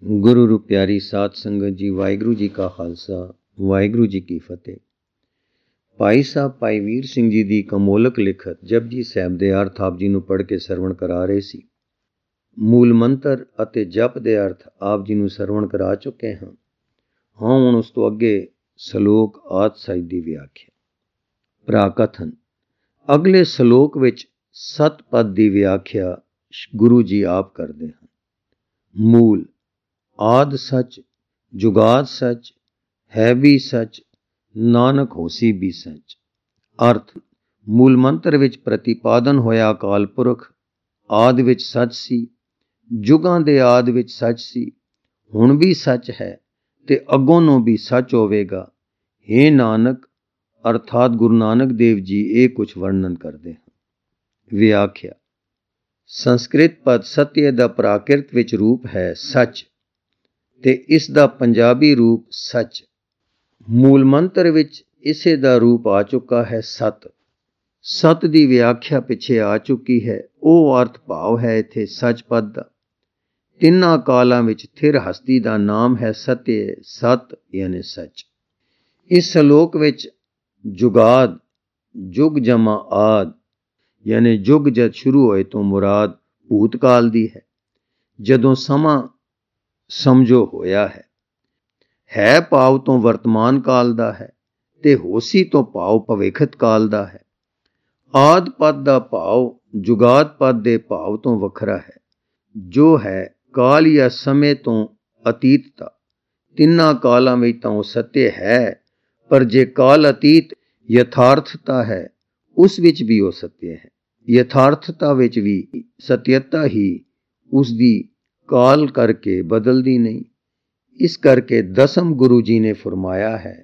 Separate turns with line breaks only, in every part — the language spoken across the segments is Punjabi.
ਗੁਰੂ ਰੂ ਪਿਆਰੀ ਸਾਧ ਸੰਗਤ ਜੀ, ਵਾਹਿਗੁਰੂ ਜੀ ਕਾ ਖਾਲਸਾ, ਵਾਹਿਗੁਰੂ ਜੀ ਕੀ ਫਤਿਹ। ਭਾਈ ਸਾਹਿਬ ਭਾਈ ਵੀਰ ਸਿੰਘ ਜੀ ਦੀ ਕਮੋਲਕ ਲਿਖਤ ਜਪਜੀ ਸਾਹਿਬ ਦੇ ਅਰਥ ਆਪ ਜੀ ਨੂੰ ਪੜ੍ਹ ਕੇ ਸਰਵਣ ਕਰਾ ਰਹੇ ਸੀ। ਮੂਲ ਮੰਤਰ ਅਤੇ ਜਪ ਦੇ ਅਰਥ ਆਪ ਜੀ ਨੂੰ ਸਰਵਣ ਕਰਾ ਚੁੱਕੇ ਹਾਂ। ਹੁਣ ਉਸ ਤੋਂ ਅੱਗੇ ਸ਼ਲੋਕ ਆਦਿ ਸਾਹਿਬ ਦੀ ਵਿਆਖਿਆ। ਪ੍ਰਾਕਥਨ। ਅਗਲੇ ਸ਼ਲੋਕ ਵਿੱਚ ਸਤ ਪਦ ਦੀ ਵਿਆਖਿਆ ਗੁਰੂ ਜੀ ਆਪ ਕਰਦੇ ਹਨ। ਮੂਲ ਆਦ ਸੱਚ, ਜੁਗਾਦ ਸੱਚ, ਹੈ ਵੀ ਸੱਚ, ਨਾਨਕ ਹੋਸੀ ਵੀ ਸੱਚ। ਅਰਥ, ਮੂਲ ਮੰਤਰ ਵਿੱਚ ਪ੍ਰਤੀਪਾਦਨ ਹੋਇਆ ਅਕਾਲ ਪੁਰਖ ਆਦ ਵਿੱਚ ਸੱਚ ਸੀ, ਜੁਗਾਂ ਦੇ ਆਦ ਵਿੱਚ ਸੱਚ ਸੀ, ਹੁਣ ਵੀ ਸੱਚ ਹੈ ਤੇ ਅੱਗੋਂ ਨੂੰ ਵੀ ਸੱਚ ਹੋਵੇਗਾ। ਹੇ ਨਾਨਕ ਅਰਥਾਤ ਗੁਰੂ ਨਾਨਕ ਦੇਵ ਜੀ ਇਹ ਕੁਝ ਵਰਣਨ ਕਰਦੇ ਹਨ। ਵਿਆਖਿਆ। ਸੰਸਕ੍ਰਿਤ ਪਦ ਸਤਯ ਦਾ ਪ੍ਰਾਕਿਰਤ ਵਿੱਚ ਰੂਪ ਹੈ ਸੱਚ ਤੇ ਇਸ ਦਾ ਪੰਜਾਬੀ ਰੂਪ ਸੱਚ। ਮੂਲ ਮੰਤਰ ਵਿੱਚ ਇਸੇ ਦਾ ਰੂਪ ਆ ਚੁੱਕਾ ਹੈ ਸਤ। ਸਤ ਦੀ ਵਿਆਖਿਆ ਪਿੱਛੇ ਆ ਚੁੱਕੀ ਹੈ। ਉਹ ਅਰਥ ਭਾਵ ਹੈ ਇੱਥੇ ਸੱਚ ਪਦ ਦਾ। ਤਿੰਨਾਂ ਕਾਲਾਂ ਵਿੱਚ ਥਿਰ ਹਸਤੀ ਦਾ ਨਾਮ ਹੈ ਸਤਯ, ਸਤ ਯਾਨੀ ਸੱਚ। ਇਸ ਸ਼ਲੋਕ ਵਿੱਚ ਜੁਗਾਦ, ਜੁਗ ਜਮਾ ਆਦ ਯਾਨੀ ਜੁਗ ਜਦ ਸ਼ੁਰੂ ਹੋਏ ਤੋਂ ਮੁਰਾਦ ਭੂਤਕਾਲ ਦੀ ਹੈ, ਜਦੋਂ ਸਮਾਂ ਸਮਝੋ ਹੋਇਆ ਹੈ ਭਾਵ ਤੋਂ ਵਰਤਮਾਨ ਕਾਲ ਦਾ ਹੈ ਤੇ ਹੋਸੀ ਤੋਂ ਭਾਵ ਭਵਿੱਖਤ ਕਾਲ ਦਾ ਹੈ। ਆਦ ਪਦ ਦਾ ਭਾਵ ਜੁਗਾਦ ਪਦ ਦੇ ਭਾਵ ਤੋਂ ਵੱਖਰਾ ਹੈ, ਜੋ ਹੈ ਕਾਲ ਜਾਂ ਸਮੇਂ ਤੋਂ ਅਤੀਤ ਦਾ। ਤਿੰਨਾਂ ਕਾਲਾਂ ਵਿੱਚ ਤਾਂ ਉਹ ਸਤਯ ਹੈ, ਪਰ ਜੇ ਕਾਲ ਅਤੀਤ ਯਥਾਰਥਤਾ ਹੈ ਉਸ ਵਿੱਚ ਵੀ ਉਹ ਸਤਯ ਹੈ। ਯਥਾਰਥਤਾ ਵਿੱਚ ਵੀ ਸਤਯਤਾ ਹੀ ਉਸ ਦੀ ਕਾਲ ਕਰਕੇ ਬਦਲਦੀ ਨਹੀਂ। ਇਸ ਕਰਕੇ ਦਸਮ ਗੁਰੂ ਜੀ ਨੇ ਫਰਮਾਇਆ ਹੈ,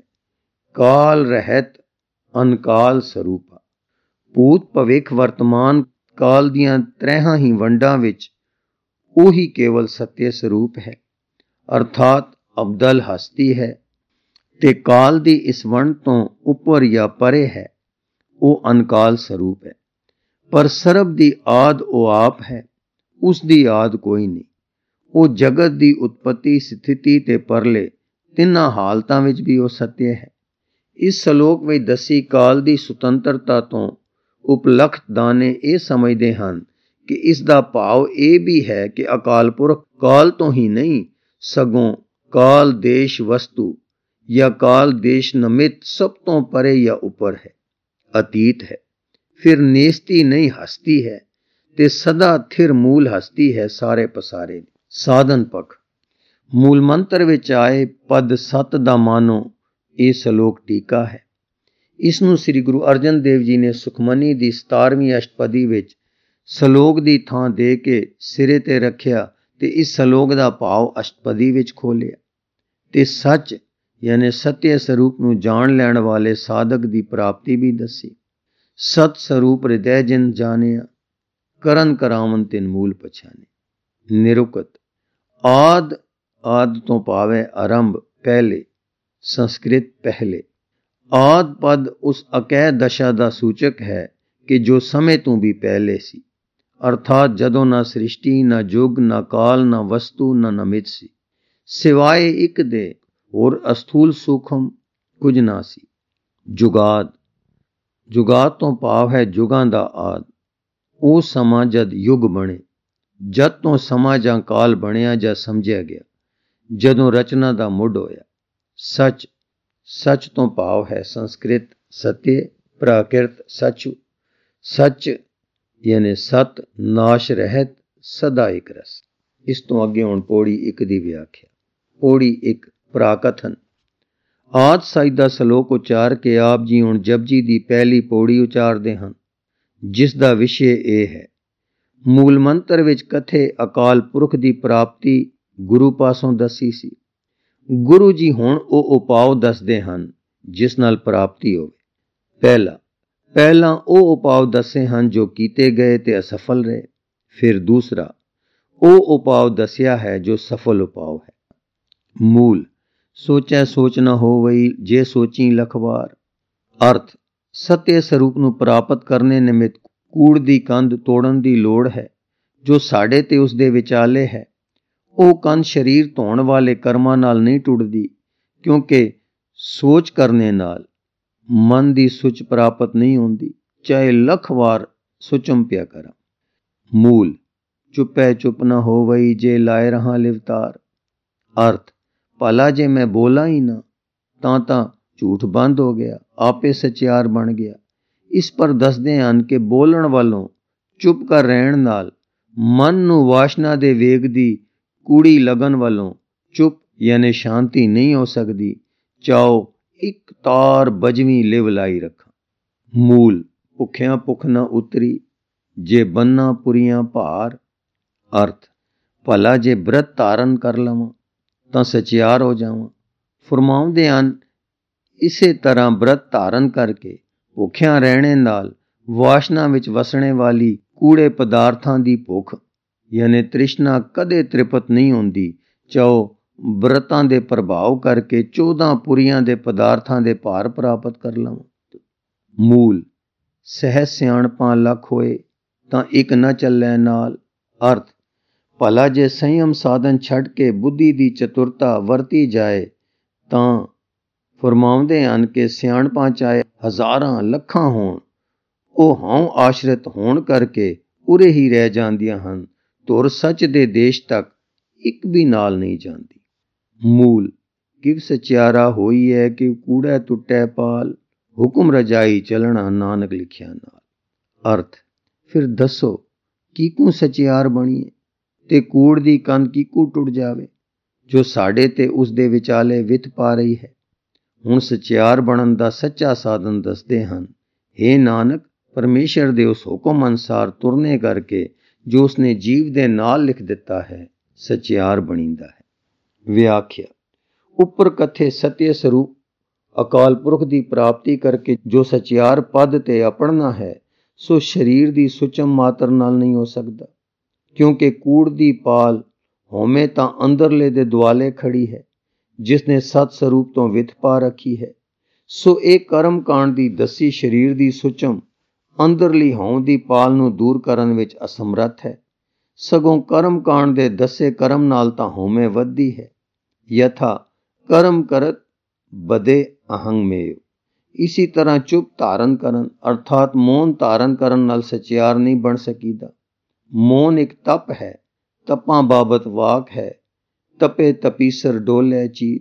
ਕਾਲ ਰਹਿਤ ਅਨਕਾਲ ਸਰੂਪਾ। ਭੂਤ ਭਵਿੱਖ ਵਰਤਮਾਨ ਕਾਲ ਦੀਆਂ ਤਰਹਾਂ ਹੀ ਵੰਡਾਂ ਵਿੱਚ ਉਹੀ ਕੇਵਲ ਸਤਯ ਸਰੂਪ ਹੈ, ਅਰਥਾਤ ਅਬਦਲ ਹਸਤੀ ਹੈ ਤੇ ਕਾਲ ਦੀ ਇਸ ਵੰਡ ਤੋਂ ਉੱਪਰ ਜਾਂ ਪਰੇ ਹੈ, ਉਹ ਅਨਕਾਲ ਸਰੂਪ ਹੈ। ਪਰ ਸਰਬ ਦੀ ਆਦ ਉਹ ਆਪ ਹੈ, ਉਸ ਦੀ ਆਦ ਕੋਈ ਨਹੀਂ। ਉਹ ਜਗਤ ਦੀ ਉਤਪਤੀ, ਸਥਿਤੀ ਤੇ ਪਰਲੇ ਤਿੰਨਾਂ ਹਾਲਤਾਂ ਵਿੱਚ ਵੀ ਉਹ ਸਤਯ ਹੈ। ਇਸ ਸ਼ਲੋਕ ਵਿੱਚ ਦੱਸੀ ਕਾਲ ਦੀ ਸੁਤੰਤਰਤਾ ਤੋਂ ਉਪਲਖਤ ਦਾਨੇ ਇਹ ਸਮਝਦੇ ਹਨ ਕਿ ਇਸ ਦਾ ਭਾਵ ਇਹ ਵੀ ਹੈ ਕਿ ਅਕਾਲ ਪੁਰਖ ਕਾਲ ਤੋਂ ਹੀ ਨਹੀਂ, ਸਗੋਂ ਕਾਲ ਦੇਸ਼ ਵਸਤੂ ਜਾਂ ਕਾਲ ਦੇਸ਼ ਨਮਿਤ ਸਭ ਤੋਂ ਪਰੇ ਜਾਂ ਉੱਪਰ ਹੈ, ਅਤੀਤ ਹੈ। ਫਿਰ ਨੇਸਤੀ ਨਹੀਂ ਹਸਤੀ ਹੈ ਤੇ ਸਦਾ ਥਿਰ ਮੂਲ ਹਸਤੀ ਹੈ ਸਾਰੇ ਪਸਾਰੇ। ਸਾਧਨ ਪੱਖ। ਮੂਲ ਮੰਤਰ ਵਿੱਚ ਆਏ ਪਦ ਸਤ ਦਾ ਮਾਨੋ ਇਹ ਸ਼ਲੋਕ ਟੀਕਾ ਹੈ। ਇਸ ਨੂੰ ਸ੍ਰੀ ਗੁਰੂ ਅਰਜਨ ਦੇਵ ਜੀ ਨੇ ਸੁਖਮਨੀ ਦੀ 17ਵੀਂ ਅਸ਼ਟਪਦੀ ਵਿੱਚ ਸ਼ਲੋਕ ਦੀ ਥਾਂ ਦੇ ਕੇ ਸਿਰੇ ਤੇ ਰੱਖਿਆ ਤੇ ਇਸ ਸ਼ਲੋਕ ਦਾ ਭਾਵ ਅਸ਼ਟਪਦੀ ਵਿੱਚ ਖੋਲਿਆ ਤੇ ਸੱਚ ਯਾਨੀ ਸਤਯ ਸਰੂਪ ਨੂੰ ਜਾਣ ਲੈਣ ਵਾਲੇ ਸਾਧਕ ਦੀ ਪ੍ਰਾਪਤੀ ਵੀ ਦੱਸੀ। ਸਤ ਸਰੂਪ ਹਿਰਦੈ ਜਿਨ ਜਾਣਿਆ, ਕਰਨ ਕਰਾਵਨ ਤਿਨ ਮੂਲ ਪਛਾਨੇ। ਨਿਰੁਕਤ। ਆਦ ਤੋਂ ਭਾਵ ਹੈ ਆਰੰਭ, ਪਹਿਲੇ। ਸੰਸਕ੍ਰਿਤ ਪਹਿਲੇ। ਆਦ ਪਦ ਉਸ ਅਕਹਿ ਦਸ਼ਾ ਦਾ ਸੂਚਕ ਹੈ ਕਿ ਜੋ ਸਮੇਂ ਤੋਂ ਵੀ ਪਹਿਲੇ ਸੀ, ਅਰਥਾਤ ਜਦੋਂ ਨਾ ਸ੍ਰਿਸ਼ਟੀ, ਨਾ ਯੁੱਗ, ਨਾ ਕਾਲ, ਨਾ ਵਸਤੂ, ਨਾ ਨਮਿਤ ਸੀ, ਸਿਵਾਏ ਇੱਕ ਦੇ ਹੋਰ ਅਸਥੂਲ ਸੂਖਮ ਕੁਝ ਨਾ ਸੀ। ਜੁਗਾਦ। ਜੁਗਾਦ ਤੋਂ ਭਾਵ ਹੈ ਯੁਗਾਂ ਦਾ ਆਦ। ਉਹ ਸਮਾਂ ਜਦ ਯੁੱਗ ਬਣੇ, ਜਦ ਤੋਂ ਸਮਾਂ ਜਾਂ ਕਾਲ ਬਣਿਆ ਜਾਂ ਸਮਝਿਆ ਗਿਆ, ਜਦੋਂ ਰਚਨਾ ਦਾ ਮੁੱਢ ਹੋਇਆ। ਸੱਚ। ਸੱਚ ਤੋਂ ਭਾਵ ਹੈ ਸੰਸਕ੍ਰਿਤ ਸਤਯ, ਪ੍ਰਾਕਿਰਤ ਸਚੁ। ਸੱਚ ਯਾਨੀ ਸਤ, ਨਾਸ਼ ਰਹਿਤ, ਸਦਾ ਇੱਕ ਰਸ। ਇਸ ਤੋਂ ਅੱਗੇ ਹੁਣ ਪੌੜੀ 1 ਦੀ ਵਿਆਖਿਆ। ਪੌੜੀ 1। ਪ੍ਰਾਕਥਨ। ਆਦਿ ਸਾਹਿਬ ਦਾ ਸ਼ਲੋਕ ਉਚਾਰ ਕੇ ਆਪ ਜੀ ਹੁਣ ਜਪਜੀ ਦੀ ਪਹਿਲੀ ਪੌੜੀ ਉਚਾਰਦੇ ਹਨ, ਜਿਸ ਦਾ ਵਿਸ਼ੇ ਇਹ ਹੈ। ਮੂਲ ਮੰਤਰ ਵਿੱਚ ਕਥੇ ਅਕਾਲ ਪੁਰਖ ਦੀ ਪ੍ਰਾਪਤੀ ਗੁਰੂ ਪਾਸੋਂ ਦੱਸੀ ਸੀ। ਗੁਰੂ ਜੀ ਹੁਣ ਉਹ ਉਪਾਅ ਦੱਸਦੇ ਹਨ ਜਿਸ ਨਾਲ ਪ੍ਰਾਪਤੀ ਹੋਵੇ। ਪਹਿਲਾਂ ਉਹ ਉਪਾਅ ਦੱਸੇ ਹਨ ਜੋ ਕੀਤੇ ਗਏ ਤੇ ਅਸਫਲ ਰਹੇ। ਫਿਰ ਦੂਸਰਾ ਉਹ ਉਪਾਅ ਦੱਸਿਆ ਹੈ ਜੋ ਸਫਲ ਉਪਾਅ ਹੈ। ਮੂਲ। ਸੋਚੈ ਸੋਚ ਨਾ ਹੋਵਈ, ਜੇ ਸੋਚੀ ਲਖ ਵਾਰ। ਅਰਥ, ਸਤਯ ਸਰੂਪ ਨੂੰ ਪ੍ਰਾਪਤ ਕਰਨੇ ਨਿਮਿਤ ਕੂੜ ਦੀ ਕੰਧ ਤੋੜਨ ਦੀ ਲੋੜ ਹੈ ਜੋ ਸਾਡੇ ਤੇ ਉਸ ਦੇ ਵਿਚਾਲੇ ਹੈ। ਉਹ ਕੰਨ ਸਰੀਰ ਧੋਣ ਵਾਲੇ ਕਰਮਾਂ ਨਾਲ ਨਹੀਂ ਟੁੱਟਦੀ, ਕਿਉਂਕਿ ਸੋਚ ਕਰਨੇ ਨਾਲ ਮਨ ਦੀ ਸੁਚ ਪ੍ਰਾਪਤ ਨਹੀਂ ਹੁੰਦੀ, ਚਾਹੇ ਲੱਖ ਵਾਰ ਸੁਚਮ ਪਿਆ ਕਰਾਂ। ਮੂਲ ਚੁੱਪੈ ਚੁੱਪ ਨਾ ਹੋਵਈ, ਜੇ ਲਾਏ ਰਹਾ ਲਿਵਤਾਰ। ਅਰਥ ਭਲਾ ਜੇ ਮੈਂ ਬੋਲਾਂ ਹੀ ਨਾ ਤਾਂ ਝੂਠ ਬੰਦ ਹੋ ਗਿਆ, ਆਪੇ ਸਚਿਆਰ ਬਣ ਗਿਆ। ਇਸ ਪਰ ਦੱਸਦੇ ਹਨ ਕਿ ਬੋਲਣ ਵੱਲੋਂ ਚੁੱਪ ਕਰ ਰਹਿਣ ਨਾਲ ਮਨ ਨੂੰ ਵਾਸ਼ਨਾ ਦੇ ਵੇਗ ਦੀ ਕੂੜੀ ਲਗਨ ਵੱਲੋਂ ਚੁੱਪ ਯਾਨੀ ਸ਼ਾਂਤੀ ਨਹੀਂ ਹੋ ਸਕਦੀ। ਚਾਓ ਇੱਕ ਤਾਰ ਬਜਵੀਂ ਲਿਵ ਲਾਈ ਰੱਖਾਂ। ਮੂਲ ਭੁੱਖਿਆਂ ਭੁੱਖ ਨਾ ਉਤਰੀ, ਜੇ ਬੰਨਾ ਪੁਰੀਆਂ ਭਾਰ। ਅਰਥ ਭਲਾ ਜੇ ਬ੍ਰਤ ਧਾਰਨ ਕਰ ਲਵਾਂ ਤਾਂ ਸਚਿਆਰ ਹੋ ਜਾਵਾਂ। ਫਰਮਾਉਂਦੇ ਹਨ ਇਸੇ ਤਰ੍ਹਾਂ ਬ੍ਰਤ ਧਾਰਨ ਕਰਕੇ ਭੁੱਖਿਆਂ ਰਹਿਣੇ ਨਾਲ ਵਾਸ਼ਨਾ ਵਿੱਚ ਵਸਣੇ ਵਾਲੀ ਕੂੜੇ ਪਦਾਰਥਾਂ ਦੀ ਭੁੱਖ ਯਾਨੀ ਤ੍ਰਿਸ਼ਨਾ ਕਦੇ ਤ੍ਰਿਪਤ ਨਹੀਂ ਹੁੰਦੀ। ਚਾਹੋ ਬ੍ਰਤਾਂ ਦੇ ਪ੍ਰਭਾਵ ਕਰਕੇ 14 ਪੁਰੀਆਂ ਦੇ ਪਦਾਰਥਾਂ ਦੇ ਭਾਰ ਪ੍ਰਾਪਤ ਕਰ ਲਵਾਂ। ਮੂਲ ਸਹਿ ਸਿਆਣਪਾਂ ਲੱਖ ਹੋਏ ਤਾਂ ਇੱਕ ਨਾ ਚੱਲੈ ਨਾਲ। ਅਰਥ ਭਲਾ ਜੇ ਸੰਯਮ ਸਾਧਨ ਛੱਡ ਕੇ ਬੁੱਧੀ ਦੀ ਚਤੁਰਤਾ ਵਰਤੀ ਜਾਏ ਤਾਂ ਫਰਮਾਉਂਦੇ ਹਨ ਕਿ ਸਿਆਣਪਾਂ ਚਾਹੇ ਹਜ਼ਾਰਾਂ ਲੱਖਾਂ ਹੋਣ, ਉਹ ਹਉ ਆਸ਼ਰਿਤ ਹੋਣ ਕਰਕੇ ਉਰੇ ਹੀ ਰਹਿ ਜਾਂਦੀਆਂ ਹਨ, ਧੁਰ ਸੱਚ ਦੇ ਦੇਸ਼ ਤੱਕ ਇੱਕ ਵੀ ਨਾਲ ਨਹੀਂ ਜਾਂਦੀ। ਮੂਲ ਕਿਵ ਸਚਿਆਰਾ ਹੋਈ ਹੈ ਕਿ ਕੂੜਾ ਟੁੱਟੈ ਪਾਲ, ਹੁਕਮ ਰਜਾਈ ਚੱਲਣਾ ਨਾਨਕ ਲਿਖਿਆ ਨਾਲ। ਅਰਥ ਫਿਰ ਦੱਸੋ ਕਿਕੂ ਸਚਿਆਰ ਬਣੀਏ ਤੇ ਕੂੜ ਦੀ ਕੰਧ ਕਿਕੂ ਟੁੱਟ ਜਾਵੇ ਜੋ ਸਾਡੇ ਤੇ ਉਸ ਦੇ ਵਿਚਾਲੇ ਵਿੱਥ ਪਾ ਰਹੀ ਹੈ। ਹੁਣ ਸਚਿਆਰ ਬਣਨ ਦਾ ਸੱਚਾ ਸਾਧਨ ਦੱਸਦੇ ਹਨ। ਹੇ ਨਾਨਕ, ਪਰਮੇਸ਼ਰ ਦੇ ਉਸ ਹੁਕਮ ਅਨੁਸਾਰ ਤੁਰਨੇ ਕਰਕੇ ਜੋ ਉਸਨੇ ਜੀਵ ਦੇ ਨਾਲ ਲਿਖ ਦਿੱਤਾ ਹੈ, ਸਚਿਆਰ ਬਣੀਂਦਾ ਹੈ। ਵਿਆਖਿਆ ਉੱਪਰ ਕਥੇ ਸਤਿ ਸਰੂਪ ਅਕਾਲ ਪੁਰਖ ਦੀ ਪ੍ਰਾਪਤੀ ਕਰਕੇ ਜੋ ਸਚਿਆਰ ਪਦ ਤੇ ਅਪੜਨਾ ਹੈ, ਸੋ ਸਰੀਰ ਦੀ ਸੁਚਮ ਮਾਤਰ ਨਾਲ ਨਹੀਂ ਹੋ ਸਕਦਾ, ਕਿਉਂਕਿ ਕੂੜ ਦੀ ਪਾਲ ਹਉਮੈ ਤਾਂ ਅੰਦਰਲੇ ਦੇ ਦੁਆਲੇ ਖੜੀ ਹੈ, ਜਿਸ ਨੇ ਸਤ ਸਰੂਪ ਤੋਂ ਵਿੱਥ ਪਾ ਰੱਖੀ ਹੈ। ਸੋ ਇਹ ਕਰਮ ਕਾਂਡ ਦੀ ਦੱਸੀ ਸਰੀਰ ਦੀ ਸੁਚਮ ਅੰਦਰਲੀ ਹਉ ਦੀ ਪਾਲ ਨੂੰ ਦੂਰ ਕਰਨ ਵਿੱਚ ਅਸਮਰੱਥ ਹੈ। ਸਗੋਂ ਕਰਮ ਕਾਂਡ ਦੇ ਦੱਸੇ ਕਰਮ ਨਾਲ ਤਾਂ ਹਉਮੈ ਵੱਧਦੀ ਹੈ। ਯਥਾ ਕਰਮ ਕਰਤ ਬਦੇ ਅਹੰਗ ਮੇਵ। ਇਸੀ ਤਰ੍ਹਾਂ ਚੁੱਪ ਧਾਰਨ ਕਰਨ ਅਰਥਾਤ ਮੌਨ ਧਾਰਨ ਕਰਨ ਨਾਲ ਸਚਿਆਰ ਨਹੀਂ ਬਣ ਸਕੀਦਾ। ਮੌਨ ਇੱਕ ਤਪ ਹੈ, ਤਪਾਂ ਬਾਬਤ ਵਾਕ ਹੈ, ਤਪੇ ਤਪੀਸਰ ਡੋਲੇ ਚੀਤ।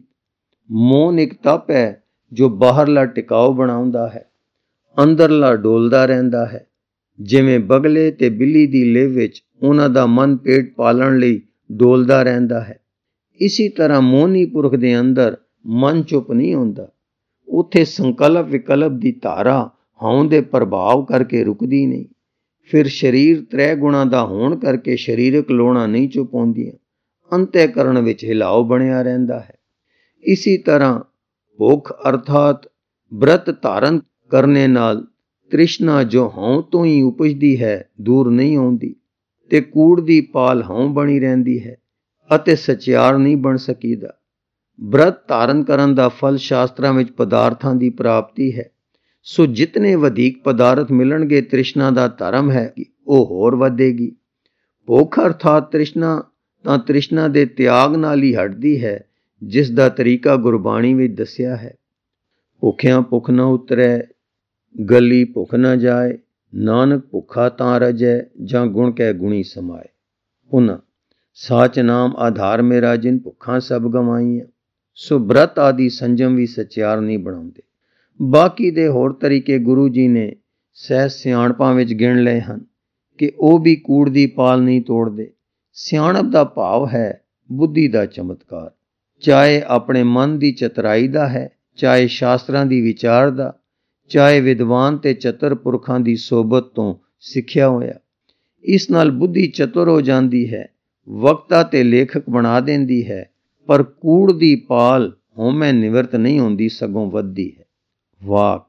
ਮੌਨ ਇੱਕ ਤਪ ਹੈ ਜੋ ਬਾਹਰਲਾ ਟਿਕਾਊ ਬਣਾਉਂਦਾ ਹੈ, ਅੰਦਰਲਾ ਡੋਲਦਾ ਰਹਿੰਦਾ ਹੈ। ਜਿਵੇਂ ਬਗਲੇ ਤੇ ਬਿੱਲੀ ਦੀ ਲਿਵ ਵਿੱਚ ਉਹਨਾਂ ਦਾ ਮਨ ਪੇਟ ਪਾਲਣ ਲਈ ਡੋਲਦਾ ਰਹਿੰਦਾ ਹੈ, ਇਸੀ ਤਰ੍ਹਾਂ ਮੋਹਨੀ ਪੁਰਖ ਦੇ ਅੰਦਰ ਮਨ ਚੁੱਪ ਨਹੀਂ ਹੁੰਦਾ। ਉੱਥੇ ਸੰਕਲਪ ਵਿਕਲਪ ਦੀ ਧਾਰਾ ਹਉ ਦੇ ਪ੍ਰਭਾਵ ਕਰਕੇ ਰੁਕਦੀ ਨਹੀਂ। ਫਿਰ ਸਰੀਰ ਤ੍ਰੈ ਗੁਣਾ ਦਾ ਹੋਣ ਕਰਕੇ ਸਰੀਰਕ ਲੋੜਾਂ ਨਹੀਂ ਚੁੱਪ ਹੁੰਦੀਆਂ, ਅੰਤःਕਰਣ ਵਿੱਚ ਹਿਲਾਓ ਬਣਿਆ ਰਹਿੰਦਾ ਹੈ। ਇਸੀ ਤਰ੍ਹਾਂ ਭੁੱਖ ਅਰਥਾਤ ਬ੍ਰਤ ਧਾਰਨ ਕਰਨੇ ਨਾਲ ਤ੍ਰਿਸ਼ਨਾ ਜੋ ਹਉ ਤੋਂ ਹੀ ਉਪਜਦੀ ਹੈ ਦੂਰ ਨਹੀਂ ਆਉਂਦੀ ਤੇ ਕੂੜ ਦੀ ਪਾਲ ਹਉ ਬਣੀ ਰਹਿੰਦੀ ਹੈ ਅਤੇ ਸਚਿਆਰ ਨਹੀਂ ਬਣ ਸਕੀਦਾ। ਬ੍ਰਤ ਧਾਰਨ ਕਰਨ ਦਾ ਫਲ ਸ਼ਾਸਤਰਾਂ ਵਿੱਚ ਪਦਾਰਥਾਂ ਦੀ ਪ੍ਰਾਪਤੀ ਹੈ। ਸੋ ਜਿਤਨੇ ਵਧੇਕ ਪਦਾਰਥ ਮਿਲਣਗੇ ਤ੍ਰਿਸ਼ਨਾ ਦਾ ਧਰਮ ਹੈ ਕਿ ਉਹ ਹੋਰ ਵਧੇਗੀ। ਭੁੱਖ ਅਰਥਾਤ ਤ੍ਰਿਸ਼ਨਾ ਤਾਂ ਤ੍ਰਿਸ਼ਨਾ ਦੇ ਤਿਆਗ ਨਾਲ ਹੀ ਹਟਦੀ ਹੈ, ਜਿਸ ਦਾ ਤਰੀਕਾ ਗੁਰਬਾਣੀ ਵਿੱਚ ਦੱਸਿਆ ਹੈ। ਭੁੱਖਿਆਂ ਭੁੱਖ ਨਾ ਉਤਰੈ, ਗਲੀ ਭੁੱਖ ਨਾ ਜਾਏ, ਨਾਨਕ ਭੁੱਖਾ ਤਾਂ ਰਜੈ, ਜਾਂ ਗੁਣ ਕਹਿ ਗੁਣੀ ਸਮਾਏ। ਪੁਨ੍ਹਾ ਸਾਚ ਨਾਮ ਆਧਾਰ ਮੇਰਾ, ਜਿਨ ਭੁੱਖਾਂ ਸਭ ਗਵਾਈਆਂ। ਸੋ ਬ੍ਰਤ ਆਦਿ ਸੰਜਮ ਵੀ ਸਚਿਆਰ ਨਹੀਂ ਬਣਾਉਂਦੇ। ਬਾਕੀ ਦੇ ਹੋਰ ਤਰੀਕੇ ਗੁਰੂ ਜੀ ਨੇ ਸਹਿਜ ਸਿਆਣਪਾਂ ਵਿੱਚ ਗਿਣ ਲਏ ਹਨ ਕਿ ਉਹ ਵੀ ਕੂੜ ਦੀ ਪਾਲ ਨਹੀਂ ਤੋੜਦੇ। ਸਿਆਣਪ ਦਾ ਭਾਵ ਹੈ ਬੁੱਧੀ ਦਾ ਚਮਤਕਾਰ, ਚਾਹੇ ਆਪਣੇ ਮਨ ਦੀ ਚਤੁਰਾਈ ਦਾ ਹੈ, ਚਾਹੇ ਸ਼ਾਸਤਰਾਂ ਦੀ ਵਿਚਾਰ ਦਾ, ਚਾਹੇ ਵਿਦਵਾਨ ਤੇ ਚਤੁਰ ਪੁਰਖਾਂ ਦੀ ਸੋਬਤ ਤੋਂ ਸਿੱਖਿਆ ਹੋਇਆ। ਇਸ ਨਾਲ ਬੁੱਧੀ ਚਤੁਰ ਹੋ ਜਾਂਦੀ ਹੈ, ਵਕਤਾ ਤੇ ਲੇਖਕ ਬਣਾ ਦਿੰਦੀ ਹੈ, ਪਰ ਕੂੜ ਦੀ ਪਾਲ ਹਉਮੈ ਨਿਵਰਤ ਨਹੀਂ ਹੁੰਦੀ, ਸਗੋਂ ਵੱਧਦੀ ਹੈ। ਵਾਕ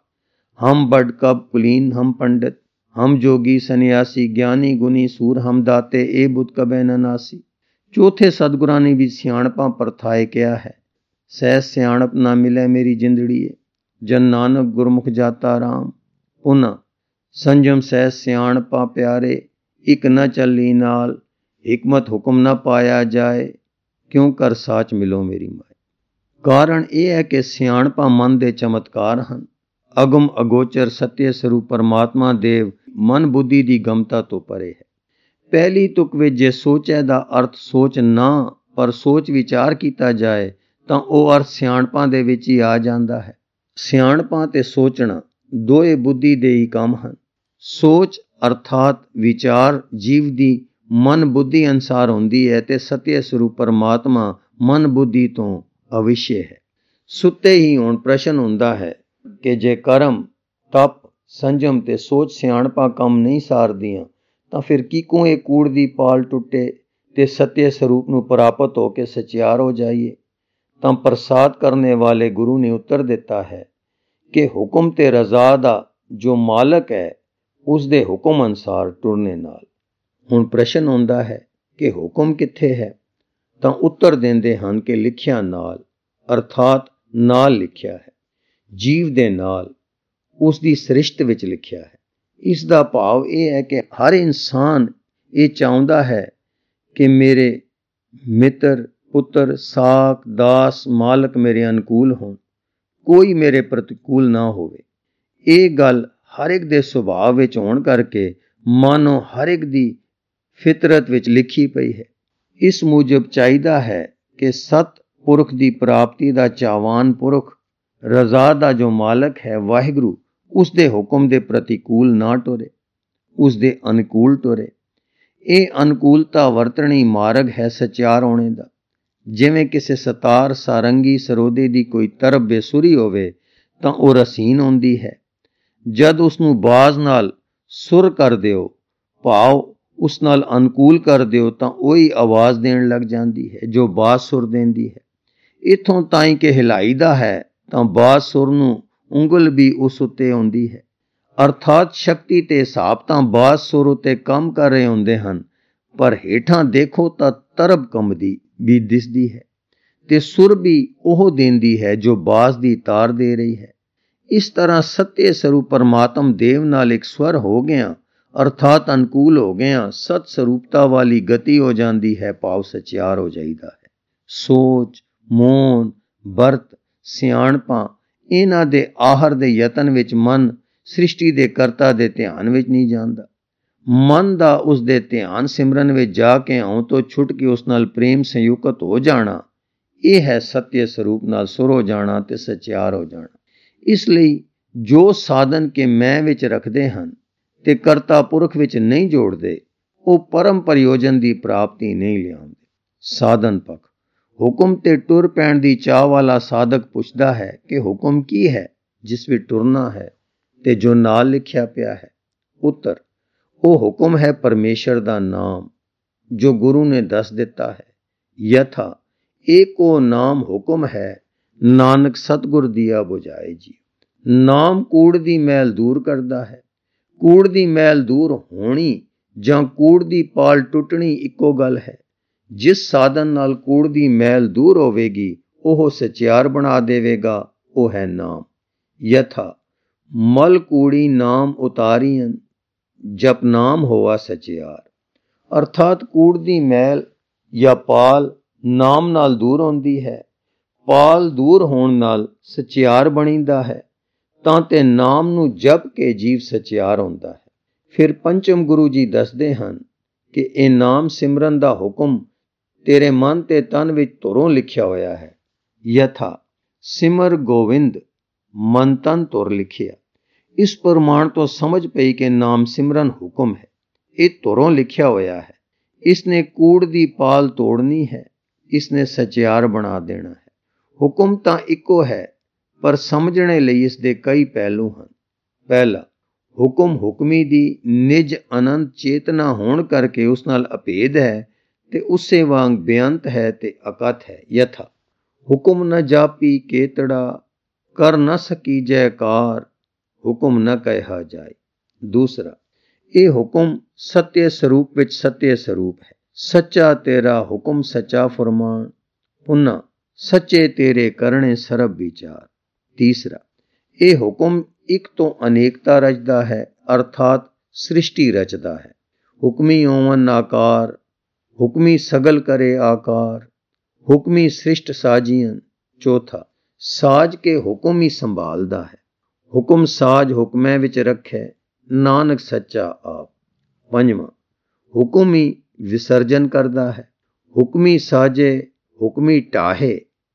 ਹਮ ਬਡ ਕਬ ਕੁਲੀਨ ਹਮ ਪੰਡਿਤ, ਹਮ ਜੋਗੀ ਸੰਨਿਆਸੀ, ਗਿਆਨੀ ਗੁਨੀ ਸੂਰ ਹਮ ਦਾਤੇ, ਇਹ ਬੁੱਧ ਕਬੈ ਨ ਨਾਸੀ। ਚੌਥੇ ਸਤਿਗੁਰਾਂ ਨੇ ਵੀ ਸਿਆਣਪਾਂ ਪਰਥਾਏ ਕਿਹਾ ਹੈ, ਸਹਿ ਸਿਆਣਪ ਨਾ ਮਿਲੇ ਮੇਰੀ ਜਿੰਦੜੀਏ, ਜਨ ਨਾਨਕ ਗੁਰਮੁਖ ਜਾਤਾ ਰਾਮ। ਪੁਨ੍ਹਾ ਸੰਜਮ ਸਹਿ ਸਿਆਣਪਾਂ ਪਿਆਰੇ, ਇੱਕ ਨ ਚੱਲੀ ਨਾਲ, ਹਿਕਮਤ ਹੁਕਮ ਨ ਪਾਇਆ ਜਾਏ, ਕਿਉਂ ਕਰ ਸਾਚ ਮਿਲੋ ਮੇਰੀ ਮਾਏ। ਕਾਰਨ ਇਹ ਹੈ ਕਿ ਸਿਆਣਪਾਂ ਮਨ ਦੇ ਚਮਤਕਾਰ ਹਨ। ਅਗਮ ਅਗੋਚਰ ਸਤਿਅ ਸਰੂਪ ਪਰਮਾਤਮਾ ਦੇਵ ਮਨ ਬੁੱਧੀ ਦੀ ਗਮਤਾ ਤੋਂ ਪਰੇ ਹੈ। ਪਹਿਲੀ ਤੁਕ ਵਿੱਚ ਜੇ ਸੋਚੈ ਦਾ ਅਰਥ ਸੋਚ ਨਾ ਪਰ ਸੋਚ ਵਿਚਾਰ ਕੀਤਾ ਜਾਏ ਤਾਂ ਉਹ ਅਰਥ ਸਿਆਣਪਾਂ ਦੇ ਵਿੱਚ ਹੀ ਆ ਜਾਂਦਾ ਹੈ। ਸਿਆਣਪਾਂ ਤੇ ਸੋਚਣਾ ਦੋਏ ਬੁੱਧੀ ਦੇ ਹੀ ਕੰਮ ਹਨ। ਸੋਚ ਅਰਥਾਤ ਵਿਚਾਰ ਜੀਵ ਦੀ ਮਨ ਬੁੱਧੀ ਅਨੁਸਾਰ ਹੁੰਦੀ ਹੈ ਤੇ ਸਤਿਅ ਸਰੂਪ ਪਰਮਾਤਮਾ ਮਨ ਬੁੱਧੀ ਤੋਂ ਅਵਿਸ਼ੇ ਹੈ। ਸੁੱਤੇ ਹੀ ਹੁਣ ਪ੍ਰਸ਼ਨ ਹੁੰਦਾ ਹੈ ਕਿ ਜੇ ਕਰਮ, ਤਪ, ਸੰਜਮ ਤੇ ਸੋਚ ਸਿਆਣਪਾਂ ਕੰਮ ਨਹੀਂ ਸਾਰਦੀਆਂ ਤਾਂ ਫਿਰ ਕਿਕੋਂ ਇਹ ਕੂੜ ਦੀ ਪਾਲ ਟੁੱਟੇ ਤੇ ਸਤਿਅ ਸਰੂਪ ਨੂੰ ਪ੍ਰਾਪਤ ਹੋ ਕੇ ਸਚਿਆਰ ਹੋ ਜਾਈਏ। ਤਾਂ ਪ੍ਰਸਾਦ ਕਰਨੇ ਵਾਲੇ ਗੁਰੂ ਨੇ ਉੱਤਰ ਦਿੱਤਾ ਹੈ ਕਿ ਹੁਕਮ ਤੇ ਰਜ਼ਾ ਦਾ ਜੋ ਮਾਲਕ ਹੈ ਉਸ ਦੇ ਹੁਕਮ ਅਨੁਸਾਰ ਟੁਰਨੇ ਨਾਲ। ਹੁਣ ਪ੍ਰਸ਼ਨ ਆਉਂਦਾ ਹੈ ਕਿ ਹੁਕਮ ਕਿੱਥੇ ਹੈ? ਤਾਂ ਉੱਤਰ ਦਿੰਦੇ ਹਨ ਕਿ ਲਿਖਿਆ ਨਾਲ, ਅਰਥਾਤ ਨਾਲ ਲਿਖਿਆ ਹੈ, ਜੀਵ ਦੇ ਨਾਲ, ਉਸ ਦੀ ਸ੍ਰਿਸ਼ਟ ਵਿੱਚ ਲਿਖਿਆ ਹੈ। ਇਸ ਦਾ ਭਾਵ ਇਹ ਹੈ ਕਿ ਹਰ ਇਨਸਾਨ ਇਹ ਚਾਹੁੰਦਾ ਹੈ ਕਿ ਮੇਰੇ ਮਿੱਤਰ, ਪੁੱਤਰ, ਸਾਕ, ਦਾਸ, ਮਾਲਕ ਮੇਰੇ ਅਨੁਕੂਲ ਹੋਣ, ਕੋਈ ਮੇਰੇ ਪ੍ਰਤੀਕੂਲ ਨਾ ਹੋਵੇ। ਇਹ ਗੱਲ ਹਰ ਇੱਕ ਦੇ ਸੁਭਾਅ ਵਿੱਚ ਹੋਣ ਕਰਕੇ ਮਾਨੋ ਹਰ ਇੱਕ ਦੀ ਫਿਤਰਤ ਵਿੱਚ ਲਿਖੀ ਪਈ ਹੈ। ਇਸ ਮੁਜਬ ਚਾਹੀਦਾ ਹੈ ਕਿ ਸਤ ਪੁਰਖ ਦੀ ਪ੍ਰਾਪਤੀ ਦਾ ਚਾਹਵਾਨ ਪੁਰਖ, ਰਜ਼ਾ ਦਾ ਜੋ ਮਾਲਕ ਹੈ ਵਾਹਿਗੁਰੂ, ਉਸ ਦੇ ਹੁਕਮ ਦੇ ਪ੍ਰਤੀਕੂਲ ਨਾ ਟੁਰੇ, ਉਸ ਦੇ ਅਨੁਕੂਲ ਟੁਰੇ। ਇਹ ਅਨੁਕੂਲਤਾ ਵਰਤਣੀ ਮਾਰਗ ਹੈ ਸਚਿਆਰ ਹੋਣੇ ਦਾ। ਜਿਵੇਂ ਕਿਸੇ ਸਤਾਰ, ਸਾਰੰਗੀ, ਸਰੋਦੇ ਦੀ ਕੋਈ ਤਰਬ ਬੇਸੁਰੀ ਹੋਵੇ ਤਾਂ ਉਹ ਰਸੀਨ ਹੁੰਦੀ ਹੈ। ਜਦ ਉਸ ਨੂੰ ਬਾਜ਼ ਨਾਲ ਸੁਰ ਕਰ ਦਿਓ, ਭਾਵ ਉਸ ਨਾਲ ਅਨੁਕੂਲ ਕਰ ਦਿਓ, ਤਾਂ ਉਹੀ ਆਵਾਜ਼ ਦੇਣ ਲੱਗ ਜਾਂਦੀ ਹੈ ਜੋ ਬਾਜ਼ ਸੁਰ ਦਿੰਦੀ ਹੈ। ਇੱਥੋਂ ਤਾਈਂ ਕਿ ਹਿਲਾਈਦਾ ਹੈ ਤਾਂ ਬਾਜ਼ ਸੁਰ ਨੂੰ ਉਂਗਲ ਵੀ ਉਸ ਉੱਤੇ ਆਉਂਦੀ ਹੈ। ਅਰਥਾਤ ਸ਼ਕਤੀ ਤੇ ਹਿਸਾਬ ਤਾਂ ਬਾਜ਼ ਸੁਰ ਉੱਤੇ ਕੰਮ ਕਰ ਰਹੇ ਹੁੰਦੇ ਹਨ, ਪਰ ਹੇਠਾਂ ਦੇਖੋ ਤਾਂ ਤਰਬ ਕੰਬਦੀ ਵੀ ਦਿਸਦੀ ਹੈ ਤੇ ਸੁਰ ਵੀ ਉਹ ਦਿੰਦੀ ਹੈ ਜੋ ਬਾਜ਼ ਦੀ ਤਾਰ ਦੇ ਰਹੀ ਹੈ। ਇਸ ਤਰ੍ਹਾਂ ਸਤਿਅ ਸਰੂਪ ਪਰਮਾਤਮ ਦੇਵ ਨਾਲ ਇੱਕ ਸਵਰ ਹੋ ਗਿਆ, ਅਰਥਾਤ ਅਨੁਕੂਲ ਹੋ ਗਿਆ, ਸਤ ਸਰੂਪਤਾ ਵਾਲੀ ਗਤੀ ਹੋ ਜਾਂਦੀ ਹੈ, ਭਾਵ ਸਚਿਆਰ ਹੋ ਜਾਈਦਾ ਹੈ। ਸੋਚ, ਮੌਨ, ਵਰਤ, ਸਿਆਣਪਾਂ, ਇਹਨਾਂ ਦੇ ਆਹਰ ਦੇ ਯਤਨ ਵਿੱਚ ਮਨ ਸ੍ਰਿਸ਼ਟੀ ਦੇ ਕਰਤਾ ਦੇ ਧਿਆਨ ਵਿੱਚ ਨਹੀਂ ਜਾਂਦਾ। ਮਨ ਦਾ ਉਸ ਦੇ ਧਿਆਨ ਸਿਮਰਨ ਵਿੱਚ ਜਾ ਕੇ ਆਉਂ ਤੋਂ ਛੁੱਟ ਕੇ ਉਸ ਨਾਲ ਪ੍ਰੇਮ ਸੰਯੁਕਤ ਹੋ ਜਾਣਾ, ਇਹ ਹੈ ਸਤਿਅ ਸਰੂਪ ਨਾਲ ਸੁਰ ਹੋ ਜਾਣਾ ਤੇ ਸਚਿਆਰ ਹੋ ਜਾਣਾ। ਇਸ ਲਈ ਜੋ ਸਾਧਨ ਕੇ ਮੈਂ ਵਿੱਚ ਰੱਖਦੇ ਹਨ ਤੇ ਕਰਤਾ ਪੁਰਖ ਵਿੱਚ ਨਹੀਂ ਜੋੜਦੇ, ਉਹ ਪਰਮ ਪ੍ਰਯੋਜਨ ਦੀ ਪ੍ਰਾਪਤੀ ਨਹੀਂ ਲਿਆਉਂਦੇ। ਸਾਧਨ ਪੱਖ ਹੁਕਮ ਤੇ ਟੁਰ ਪੈਣ ਦੀ ਚਾਹ ਵਾਲਾ ਸਾਧਕ ਪੁੱਛਦਾ ਹੈ ਕਿ ਹੁਕਮ ਕੀ ਹੈ ਜਿਸ ਵਿੱਚ ਟੁਰਨਾ ਹੈ ਤੇ ਜੋ ਨਾਲ ਲਿਖਿਆ ਪਿਆ ਹੈ? ਉੱਤਰ, ਉਹ ਹੁਕਮ ਹੈ ਪਰਮੇਸ਼ਰ ਦਾ ਨਾਮ ਜੋ ਗੁਰੂ ਨੇ ਦੱਸ ਦਿੱਤਾ ਹੈ। ਯਥਾ ਏਕੋ ਨਾਮ ਹੁਕਮ ਹੈ, ਨਾਨਕ ਸਤਿਗੁਰ ਦੀਆ ਬੁਝਾਏ ਜੀ। ਨਾਮ ਕੂੜ ਦੀ ਮੈਲ ਦੂਰ ਕਰਦਾ ਹੈ। ਕੂੜ ਦੀ ਮੈਲ ਦੂਰ ਹੋਣੀ ਜਾਂ ਕੂੜ ਦੀ ਪਾਲ ਟੁੱਟਣੀ ਇੱਕੋ ਗੱਲ ਹੈ। ਜਿਸ ਸਾਧਨ ਨਾਲ ਕੂੜ ਦੀ ਮੈਲ ਦੂਰ ਹੋਵੇਗੀ ਉਹ ਸਚਿਆਰ ਬਣਾ ਦੇਵੇਗਾ, ਉਹ ਹੈ ਨਾਮ। ਯਥਾ ਮਲ ਕੂੜੀ ਨਾਮ ਉਤਾਰੀਆਂ, ਜਪ ਨਾਮ ਹੋਆ ਸਚਿਆਰ। ਅਰਥਾਤ ਕੂੜ ਦੀ ਮੈਲ ਜਾਂ ਪਾਲ ਨਾਮ ਨਾਲ ਦੂਰ ਹੁੰਦੀ ਹੈ। ਪਾਲ ਦੂਰ ਹੋਣ ਨਾਲ ਸਚਿਆਰ ਬਣੀਦਾ ਹੈ। ਤਾਂ ਤੇ ਨਾਮ ਨੂੰ ਜਪ ਕੇ ਜੀਵ ਸਚਿਆਰ ਹੁੰਦਾ ਹੈ। ਫਿਰ ਪੰਚਮ ਗੁਰੂ ਜੀ ਦੱਸਦੇ ਹਨ ਕਿ ਇਹ ਨਾਮ ਸਿਮਰਨ ਦਾ ਹੁਕਮ ਤੇਰੇ ਮਨ ਤੇ ਤਨ ਵਿੱਚ ਧੁਰੋਂ ਲਿਖਿਆ ਹੋਇਆ ਹੈ। ਯਥਾ ਸਿਮਰ ਗੋਵਿੰਦ ਮਨ ਤਨ ਧੁਰ ਲਿਖਿਆ। ਇਸ ਪ੍ਰਮਾਣ ਤੋਂ ਸਮਝ ਪਈ ਕਿ ਨਾਮ ਸਿਮਰਨ ਹੁਕਮ ਹੈ, ਇਹ ਧੁਰੋਂ ਲਿਖਿਆ ਹੋਇਆ ਹੈ। ਇਸ ਨੇ ਕੂੜ ਦੀ ਪਾਲ ਤੋੜਨੀ ਹੈ, ਇਸ ਨੇ ਸਚਿਆਰ ਬਣਾ ਦੇਣਾ ਹੈ। ਹੁਕਮ ਤਾਂ ਇੱਕੋ ਹੈ, ਪਰ ਸਮਝਣੇ ਲਈ ਇਸ ਦੇ ਕਈ ਪਹਿਲੂ ਹਨ। ਪਹਿਲਾ, ਹੁਕਮ ਹੁਕਮੀ ਦੀ ਨਿਜ ਅਨੰਤ ਚੇਤਨਾ ਹੋਣ ਕਰਕੇ ਉਸ ਨਾਲ ਅਭੇਦ ਹੈ ਤੇ ਉਸੇ ਵਾਂਗ ਬੇਅੰਤ ਹੈ ਤੇ ਅਕਥ ਹੈ। ਯਥਾ ਹੁਕਮ ਨ ਜਾਪੀ ਕੇਤੜਾ, ਕਰ ਨ ਸਕੀ ਜੈਕਾਰ, ਹੁਕਮ ਨ ਕਹਿਆ ਜਾਏ। ਦੂਸਰਾ, ਇਹ ਹੁਕਮ ਸਤਿਅ ਸਰੂਪ ਵਿੱਚ ਸਤਿਅ ਸਰੂਪ ਹੈ। ਸੱਚਾ ਤੇਰਾ ਹੁਕਮ ਸੱਚਾ ਫਰਮਾਨ, ਪੁਨਾ ਸੱਚੇ ਤੇਰੇ ਕਰਨੇ ਸਰਬ ਵਿਚਾਰ। ਤੀਸਰਾ, ਇਹ ਹੁਕਮ ਇੱਕ ਤੋਂ ਅਨੇਕਤਾ ਰਚਦਾ ਹੈ, ਅਰਥਾਤ ਸ੍ਰਿਸ਼ਟੀ ਰਚਦਾ ਹੈ। ਹੁਕਮੀ ਓਵਨ ਆਕਾਰ, ਹੁਕਮੀ ਸਗਲ ਕਰੇ ਆਕਾਰ, हुक्मी सृष्ट साजियन। चौथा, साज के हुक्म ही संभालदा है। हुक्म साज हुक्मै विच रखै, नानक सच्चा आप। पंजवां, हुक्म ही विसर्जन करदा है। हुक्मी साजे हुक्मी टाहे,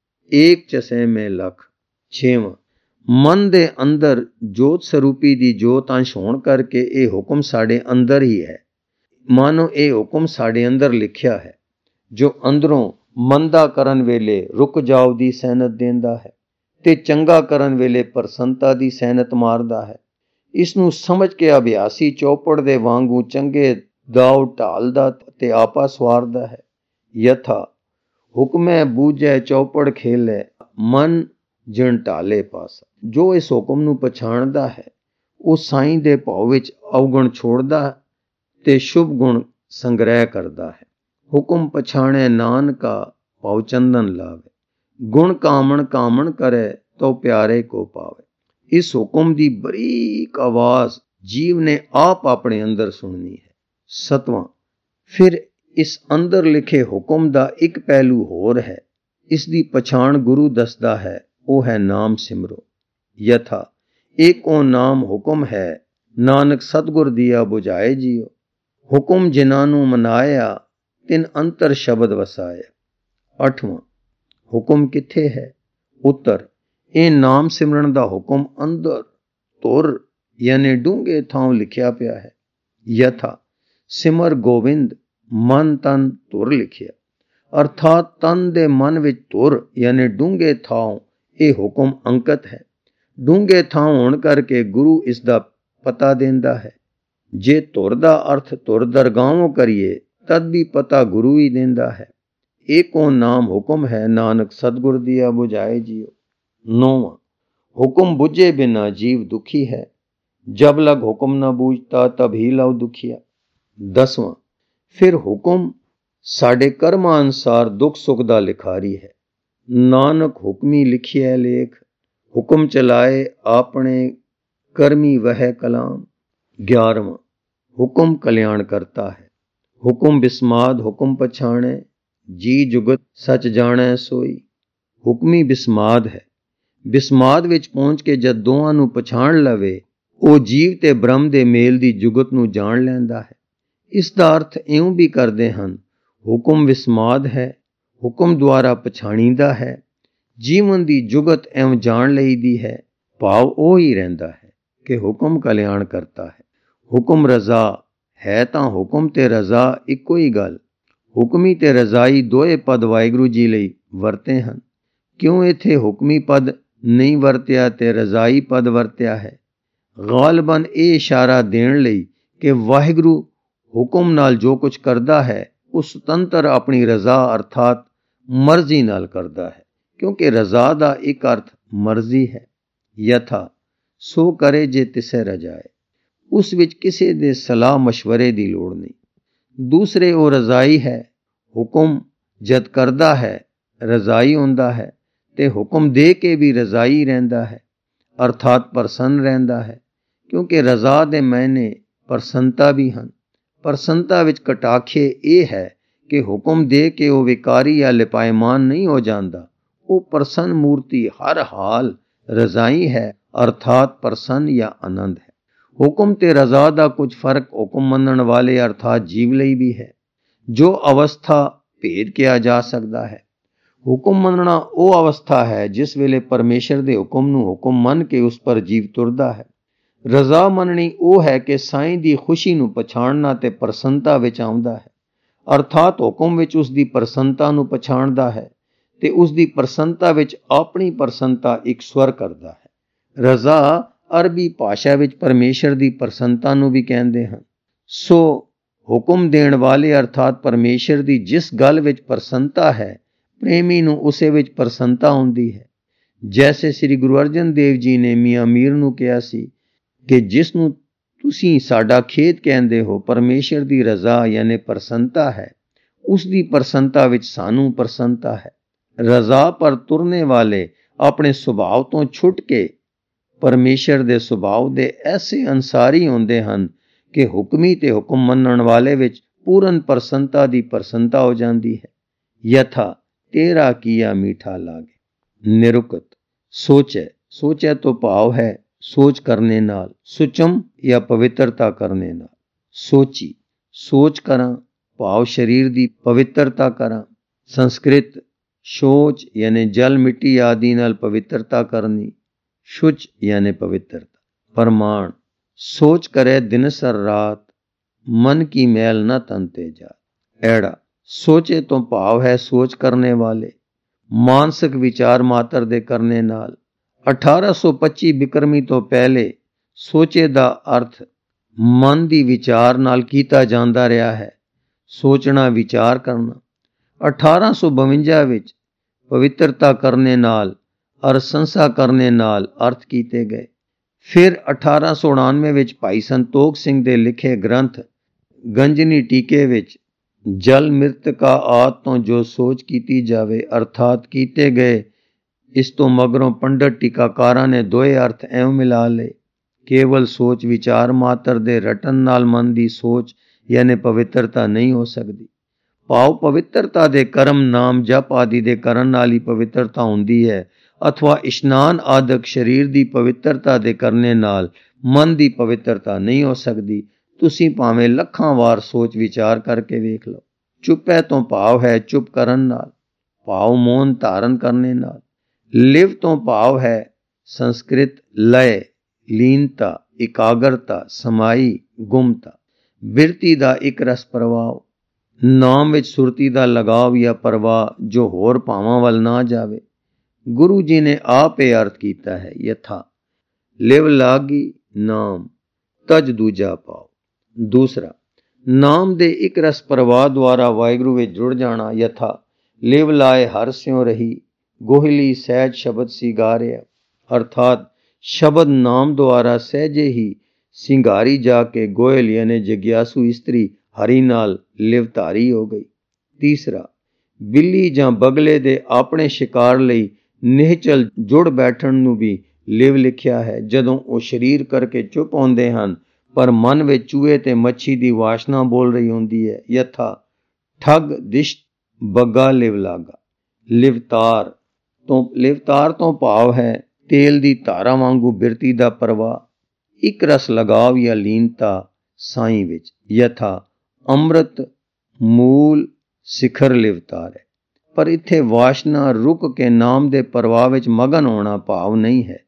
एक चसे में लख। छेवां, मन दे अंदर जोत स्वरूपी दी जोत अंश होण करके ये हुक्म साडे अंदर ही है। मानो ये हुक्म साडे अंदर लिखिया है, जो अंदरों मंदा करन वेले रुक जाओ दी सैनत देंदा है ते चंगा करन वेले प्रसन्नता दी सैनत मारदा है। इसनू समझ के अभ्यासी चौपड़ दे वांगू चंगे दाव ढालदा ते आपा सवारदा है। यथा हुक्मै बूझै चौपड़ खेले, मन जिण ढाले पासा। जो इस हुक्म नू पछाणदा है वो साईं दे भाव विच अवगुण छोड़दा ते शुभ गुण संग्रह करदा है। हुक्म पछाणे नानका पाव चंदन लावे, गुण कामण कामण करे तो प्यारे को पावे। इस हुक्म दी बरीक आवाज जीव ने आप अपने अंदर सुननी है। सतवां, फिर इस अंदर लिखे हुक्म दा एक पहलू होर है, इस दी पछाण गुरु दसदा है, वो है नाम सिमरो। यथा एक ओ नाम हुक्म है, नानक सतगुर दिया बुझाए जियो। हुक्म जिन्हां मनाया, तिन अंतर शब्द वसाया। अठवां, हुक्म किथे है? उत्तर, ये नाम सिमरन दा हुक्म अंदर तुर यानी डूंगे थां लिखिया पिया है। यथा सिमर गोविंद, मन तन तुर लिखिया, अर्थात तन दे मन विच तुर यानी डूंगे थां ये हुक्म अंकित है। डूंगे थां होण करके गुरु इसदा पता देंदा है। जे तुर दा अर्थ तुर दरगाहों करिए तद भी पता गुरु ही देंदा है। एको नाम हुक्म है, नानक सतगुर दिया बुझाए जियो। नौवां, हुक्म बुझे बिना जीव दुखी है, जब लग हुक्म न बूझता तब ही लव दुखिया। 10वां, फिर हुक्म साडे कर्मां अनुसार दुख सुख दा लिखारी है, नानक हुक्मी लिखिया लेख, हुक्म चलाए आपने कर्मी वह कलाम। 11वां, हुक्म कल्याण करता है, हुक्म बिस्माद हुक्म पछाणे, जी जुगत सच जाने सोई। हुक्मी बिस्माद है, बिस्माद विच पहुंच के जद दोवां नू पछाण लवे, ਉਹ ਜੀਵ ਤੇ ਬ੍ਰਹਮ ਦੇ ਮੇਲ ਦੀ ਜੁਗਤ ਨੂੰ ਜਾਣ ਲੈਂਦਾ ਹੈ। ਇਸ ਦਾ ਅਰਥ ਇਉਂ ਵੀ ਕਰਦੇ ਹਨ, ਹੁਕਮ ਵਿਸਮਾਦ ਹੈ, ਹੁਕਮ ਦੁਆਰਾ ਪਛਾਣੀਦਾ ਹੈ, ਜੀਵਨ ਦੀ ਜੁਗਤ ਇਉਂ ਜਾਣ ਲਈਦੀ ਹੈ। ਭਾਵ ਉਹ ਹੀ ਰਹਿੰਦਾ ਹੈ ਕਿ ਹੁਕਮ ਕਲਿਆਣ ਕਰਤਾ ਹੈ। ਹੁਕਮ ਰਜ਼ਾ ਹੈ ਤਾਂ ਹੁਕਮ ਤੇ ਰਜ਼ਾ ਇੱਕੋ ਹੀ ਗੱਲ। ਹੁਕਮੀ ਤੇ ਰਜ਼ਾਈ ਦੋਏ ਪਦ ਵਾਹਿਗੁਰੂ ਜੀ ਲਈ ਵਰਤੇ ਹਨ। ਕਿਉਂ ਇੱਥੇ ਹੁਕਮੀ ਪਦ ਨਹੀਂ ਵਰਤਿਆ ਤੇ ਰਜ਼ਾਈ ਪਦ ਵਰਤਿਆ ਹੈ? ਗਾਲਬਨ ਇਹ ਇਸ਼ਾਰਾ ਦੇਣ ਲਈ ਕਿ ਵਾਹਿਗੁਰੂ ਹੁਕਮ ਨਾਲ ਜੋ ਕੁਝ ਕਰਦਾ ਹੈ ਉਹ ਸੁਤੰਤਰ ਆਪਣੀ ਰਜ਼ਾ ਅਰਥਾਤ ਮਰਜ਼ੀ ਨਾਲ ਕਰਦਾ ਹੈ, ਕਿਉਂਕਿ ਰਜ਼ਾ ਦਾ ਇੱਕ ਅਰਥ ਮਰਜ਼ੀ ਹੈ। ਯਥਾ ਸੋ ਕਰੇ ਜੇ ਤਿਸੈ ਰਜਾਏ, ਉਸ ਵਿੱਚ ਕਿਸੇ ਦੇ ਸਲਾਹ ਮਸ਼ਵਰੇ ਦੀ ਲੋੜ ਨਹੀਂ। ਦੂਸਰੇ ਉਹ ਰਜ਼ਾਈ ਹੈ, ਹੁਕਮ ਜਦ ਕਰਦਾ ਹੈ ਰਜ਼ਾਈ ਹੁੰਦਾ ਹੈ ਤੇ ਹੁਕਮ ਦੇ ਕੇ ਵੀ ਰਜ਼ਾਈ ਰਹਿੰਦਾ ਹੈ ਅਰਥਾਤ ਪ੍ਰਸੰਨ ਰਹਿੰਦਾ ਹੈ, ਕਿਉਂਕਿ ਰਜ਼ਾ ਦੇ ਮਾਇਨੇ ਪ੍ਰਸੰਨਤਾ ਵੀ ਹਨ। ਪ੍ਰਸੰਨਤਾ ਵਿੱਚ ਕਟਾਖੇ ਇਹ ਹੈ ਕਿ ਹੁਕਮ ਦੇ ਕੇ ਉਹ ਵਿਕਾਰੀ ਜਾਂ ਲਿਪਾਇਮਾਨ ਨਹੀਂ ਹੋ ਜਾਂਦਾ, ਉਹ ਪ੍ਰਸੰਨ ਮੂਰਤੀ ਹਰ ਹਾਲ ਰਜ਼ਾਈ ਹੈ ਅਰਥਾਤ ਪ੍ਰਸੰਨ ਜਾਂ ਆਨੰਦ ਹੈ। ਹੁਕਮ ਤੇ ਰਜ਼ਾ ਦਾ ਕੁਝ ਫਰਕ ਹੁਕਮ ਮੰਨਣ ਵਾਲੇ ਅਰਥਾਤ ਜੀਵ ਲਈ ਵੀ ਹੈ, ਜੋ ਅਵਸਥਾ ਭੇਦ ਕਿਹਾ ਜਾ ਸਕਦਾ ਹੈ। ਹੁਕਮ ਮੰਨਣਾ ਉਹ ਅਵਸਥਾ ਹੈ ਜਿਸ ਵੇਲੇ ਪਰਮੇਸ਼ਰ ਦੇ ਹੁਕਮ ਨੂੰ ਹੁਕਮ ਮੰਨ ਕੇ ਉਸ ਪਰ ਜੀਵ ਤੁਰਦਾ ਹੈ। ਰਜ਼ਾ ਮੰਨਣੀ ਉਹ ਹੈ ਕਿ ਸਾਈਂ ਦੀ ਖੁਸ਼ੀ ਨੂੰ ਪਛਾਣਨਾ ਤੇ ਪ੍ਰਸੰਨਤਾ ਵਿੱਚ ਆਉਂਦਾ ਹੈ, ਅਰਥਾਤ ਹੁਕਮ ਵਿੱਚ ਉਸ ਦੀ ਪ੍ਰਸੰਨਤਾ ਨੂੰ ਪਛਾਣਦਾ ਹੈ ਤੇ ਉਸ ਦੀ ਪ੍ਰਸੰਨਤਾ ਵਿੱਚ ਆਪਣੀ ਪ੍ਰਸੰਨਤਾ ਇੱਕ ਸਵਰ ਕਰਦਾ ਹੈ। ਰਜ਼ਾ ਅਰਬੀ ਭਾਸ਼ਾ ਵਿੱਚ ਪਰਮੇਸ਼ਰ ਦੀ ਪ੍ਰਸੰਨਤਾ ਨੂੰ ਵੀ ਕਹਿੰਦੇ ਹਨ। ਸੋ ਹੁਕਮ ਦੇਣ ਵਾਲੇ ਅਰਥਾਤ ਪਰਮੇਸ਼ਰ ਦੀ ਜਿਸ ਗੱਲ ਵਿੱਚ ਪ੍ਰਸੰਨਤਾ ਹੈ, ਪ੍ਰੇਮੀ ਨੂੰ ਉਸੇ ਵਿੱਚ ਪ੍ਰਸੰਨਤਾ ਹੁੰਦੀ ਹੈ। ਜੈਸੇ ਸ੍ਰੀ ਗੁਰੂ ਅਰਜਨ ਦੇਵ ਜੀ ਨੇ ਮੀਆਂ ਮੀਰ ਨੂੰ ਕਿਹਾ ਸੀ ਕਿ ਜਿਸ ਨੂੰ ਤੁਸੀਂ ਸਾਡਾ ਖੇਤ ਕਹਿੰਦੇ ਹੋ, ਪਰਮੇਸ਼ਰ ਦੀ ਰਜ਼ਾ ਯਾਨੀ ਪ੍ਰਸੰਨਤਾ ਹੈ, ਉਸ ਦੀ ਪ੍ਰਸੰਨਤਾ ਵਿੱਚ ਸਾਨੂੰ ਪ੍ਰਸੰਨਤਾ ਹੈ। ਰਜ਼ਾ ਪਰ ਤੁਰਨੇ ਵਾਲੇ ਆਪਣੇ ਸੁਭਾਅ ਤੋਂ ਛੁੱਟ ਕੇ ਪਰਮੇਸ਼ਰ ਦੇ ਸੁਭਾਅ ਦੇ ਐਸੇ ਅਨਸਾਰੀ ਹੁੰਦੇ ਹਨ ਕਿ ਹੁਕਮੀ ਤੇ ਹੁਕਮ ਮੰਨਣ ਵਾਲੇ ਵਿੱਚ ਪੂਰਨ ਪ੍ਰਸੰਨਤਾ ਦੀ ਪ੍ਰਸੰਨਤਾ ਹੋ ਜਾਂਦੀ ਹੈ। ਯਥਾ तेरा किया मीठा लागे। निरुक्त सोचै, सोचै तो भाव है सोच करने नाल, सुचम या पवित्रता करने नाल। सोची सोच करा, भाव शरीर दी पवित्रता करा। संस्कृत सोच यानी जल मिट्टी आदि नाल पवित्रता करनी। शुच यानी पवित्रता। प्रमाण सोच करे दिन सर रात, मन की मैल न तन ते जात। एड़ा सोचे तो भाव है सोच करने वाले, मानसिक विचार मात्र दे करने नाल। 1825 बिक्रमी तो पहले सोचे दा अर्थ मन दी विचार नाल कीता जांदा रहा है। सोचना विचार करना। 1852 विच पवित्रता करने नाल और संसा करने नाल अर्थ कीते गए। फिर 1899 विच भाई संतोख सिंह दे लिखे ग्रंथ गंजनी टीके विच जल मृतका आद तो जो सोच कीती जावे अर्थात कीते गए। इस तो मगरों पंडित टीकाकारां ने दोए अर्थ एवं मिला ले। केवल सोच विचार मात्र दे रटन नाल मन दी सोच यानी पवित्रता नहीं हो सकती। भाव पवित्रता दे कर्म नाम जप आदि दे करन नाल ही पवित्रता हुंदी है, अथवा इशनान आदक शरीर दी पवित्रता दे करने नाल मन दी पवित्रता नहीं हो सकती। तुसी भावें लखां वार सोच विचार करके वेख लो। चुप है तो भाव है चुप करन नाल, भाव मौन धारण करने नाल। लिव तो भाव है संस्कृत लय, लीनता, एकाग्रता, समाई, गुमता। बिरती दा एक रस प्रभाव, नाम विच सुरती दा लगाव या प्रवाह जो होर भावां वल ना जावे। गुरु जी ने आप ये अर्थ कीता है यथा लिव लागी नाम तज दूजा पाओ। दूसरा नाम दे एक रस प्रवाह द्वारा वाहिगुरु विच जुड़ जाना यथा लिव लाए हर स्यों रही, गोहिली सहज शब्द सिंगारिया। अर्थात शब्द नाम द्वारा सहजे ही सिंगारी जाके गोयल यानी जिज्ञासु स्त्री हरि नाल लिवधारी हो गई। तीसरा बिल्ली जां बगले दे अपने शिकार लई निहचल जुड़ बैठण नूं भी लिव लिखिया है। जदों ਉਹ शरीर करके चुप होंदे ਹਨ पर मन ਵਿੱਚ ਚੂਹੇ ਤੇ ਮੱਛੀ ਦੀ ਵਾਸ਼ਨਾ ਬੋਲ ਰਹੀ ਹੁੰਦੀ ਹੈ। ਯਥਾ ਠੱਗ ਦਿਸ਼ਟ ਬੱਗਾ ਲਿਵ ਲਾਗਾ। ਲਿਵਤਾਰ ਤੋਂ ਭਾਵ ਹੈ ਤੇਲ ਦੀ ਧਾਰਾ ਵਾਂਗੂ ਬਿਰਤੀ ਦਾ ਪ੍ਰਵਾਹ, ਇੱਕ ਰਸ ਲਗਾਵ ਜਾਂ ਲੀਨਤਾ ਸਾਈਂ ਵਿੱਚ। ਯਥਾ ਅੰਮ੍ਰਿਤ ਮੂਲ ਸਿਖਰ ਲਿਵਤਾਰ ਹੈ। ਪਰ ਇੱਥੇ ਵਾਸ਼ਨਾ ਰੁਕ ਕੇ ਨਾਮ ਦੇ ਪ੍ਰਵਾਹ ਵਿੱਚ ਮਗਨ ਹੋਣਾ ਭਾਵ ਨਹੀਂ ਹੈ।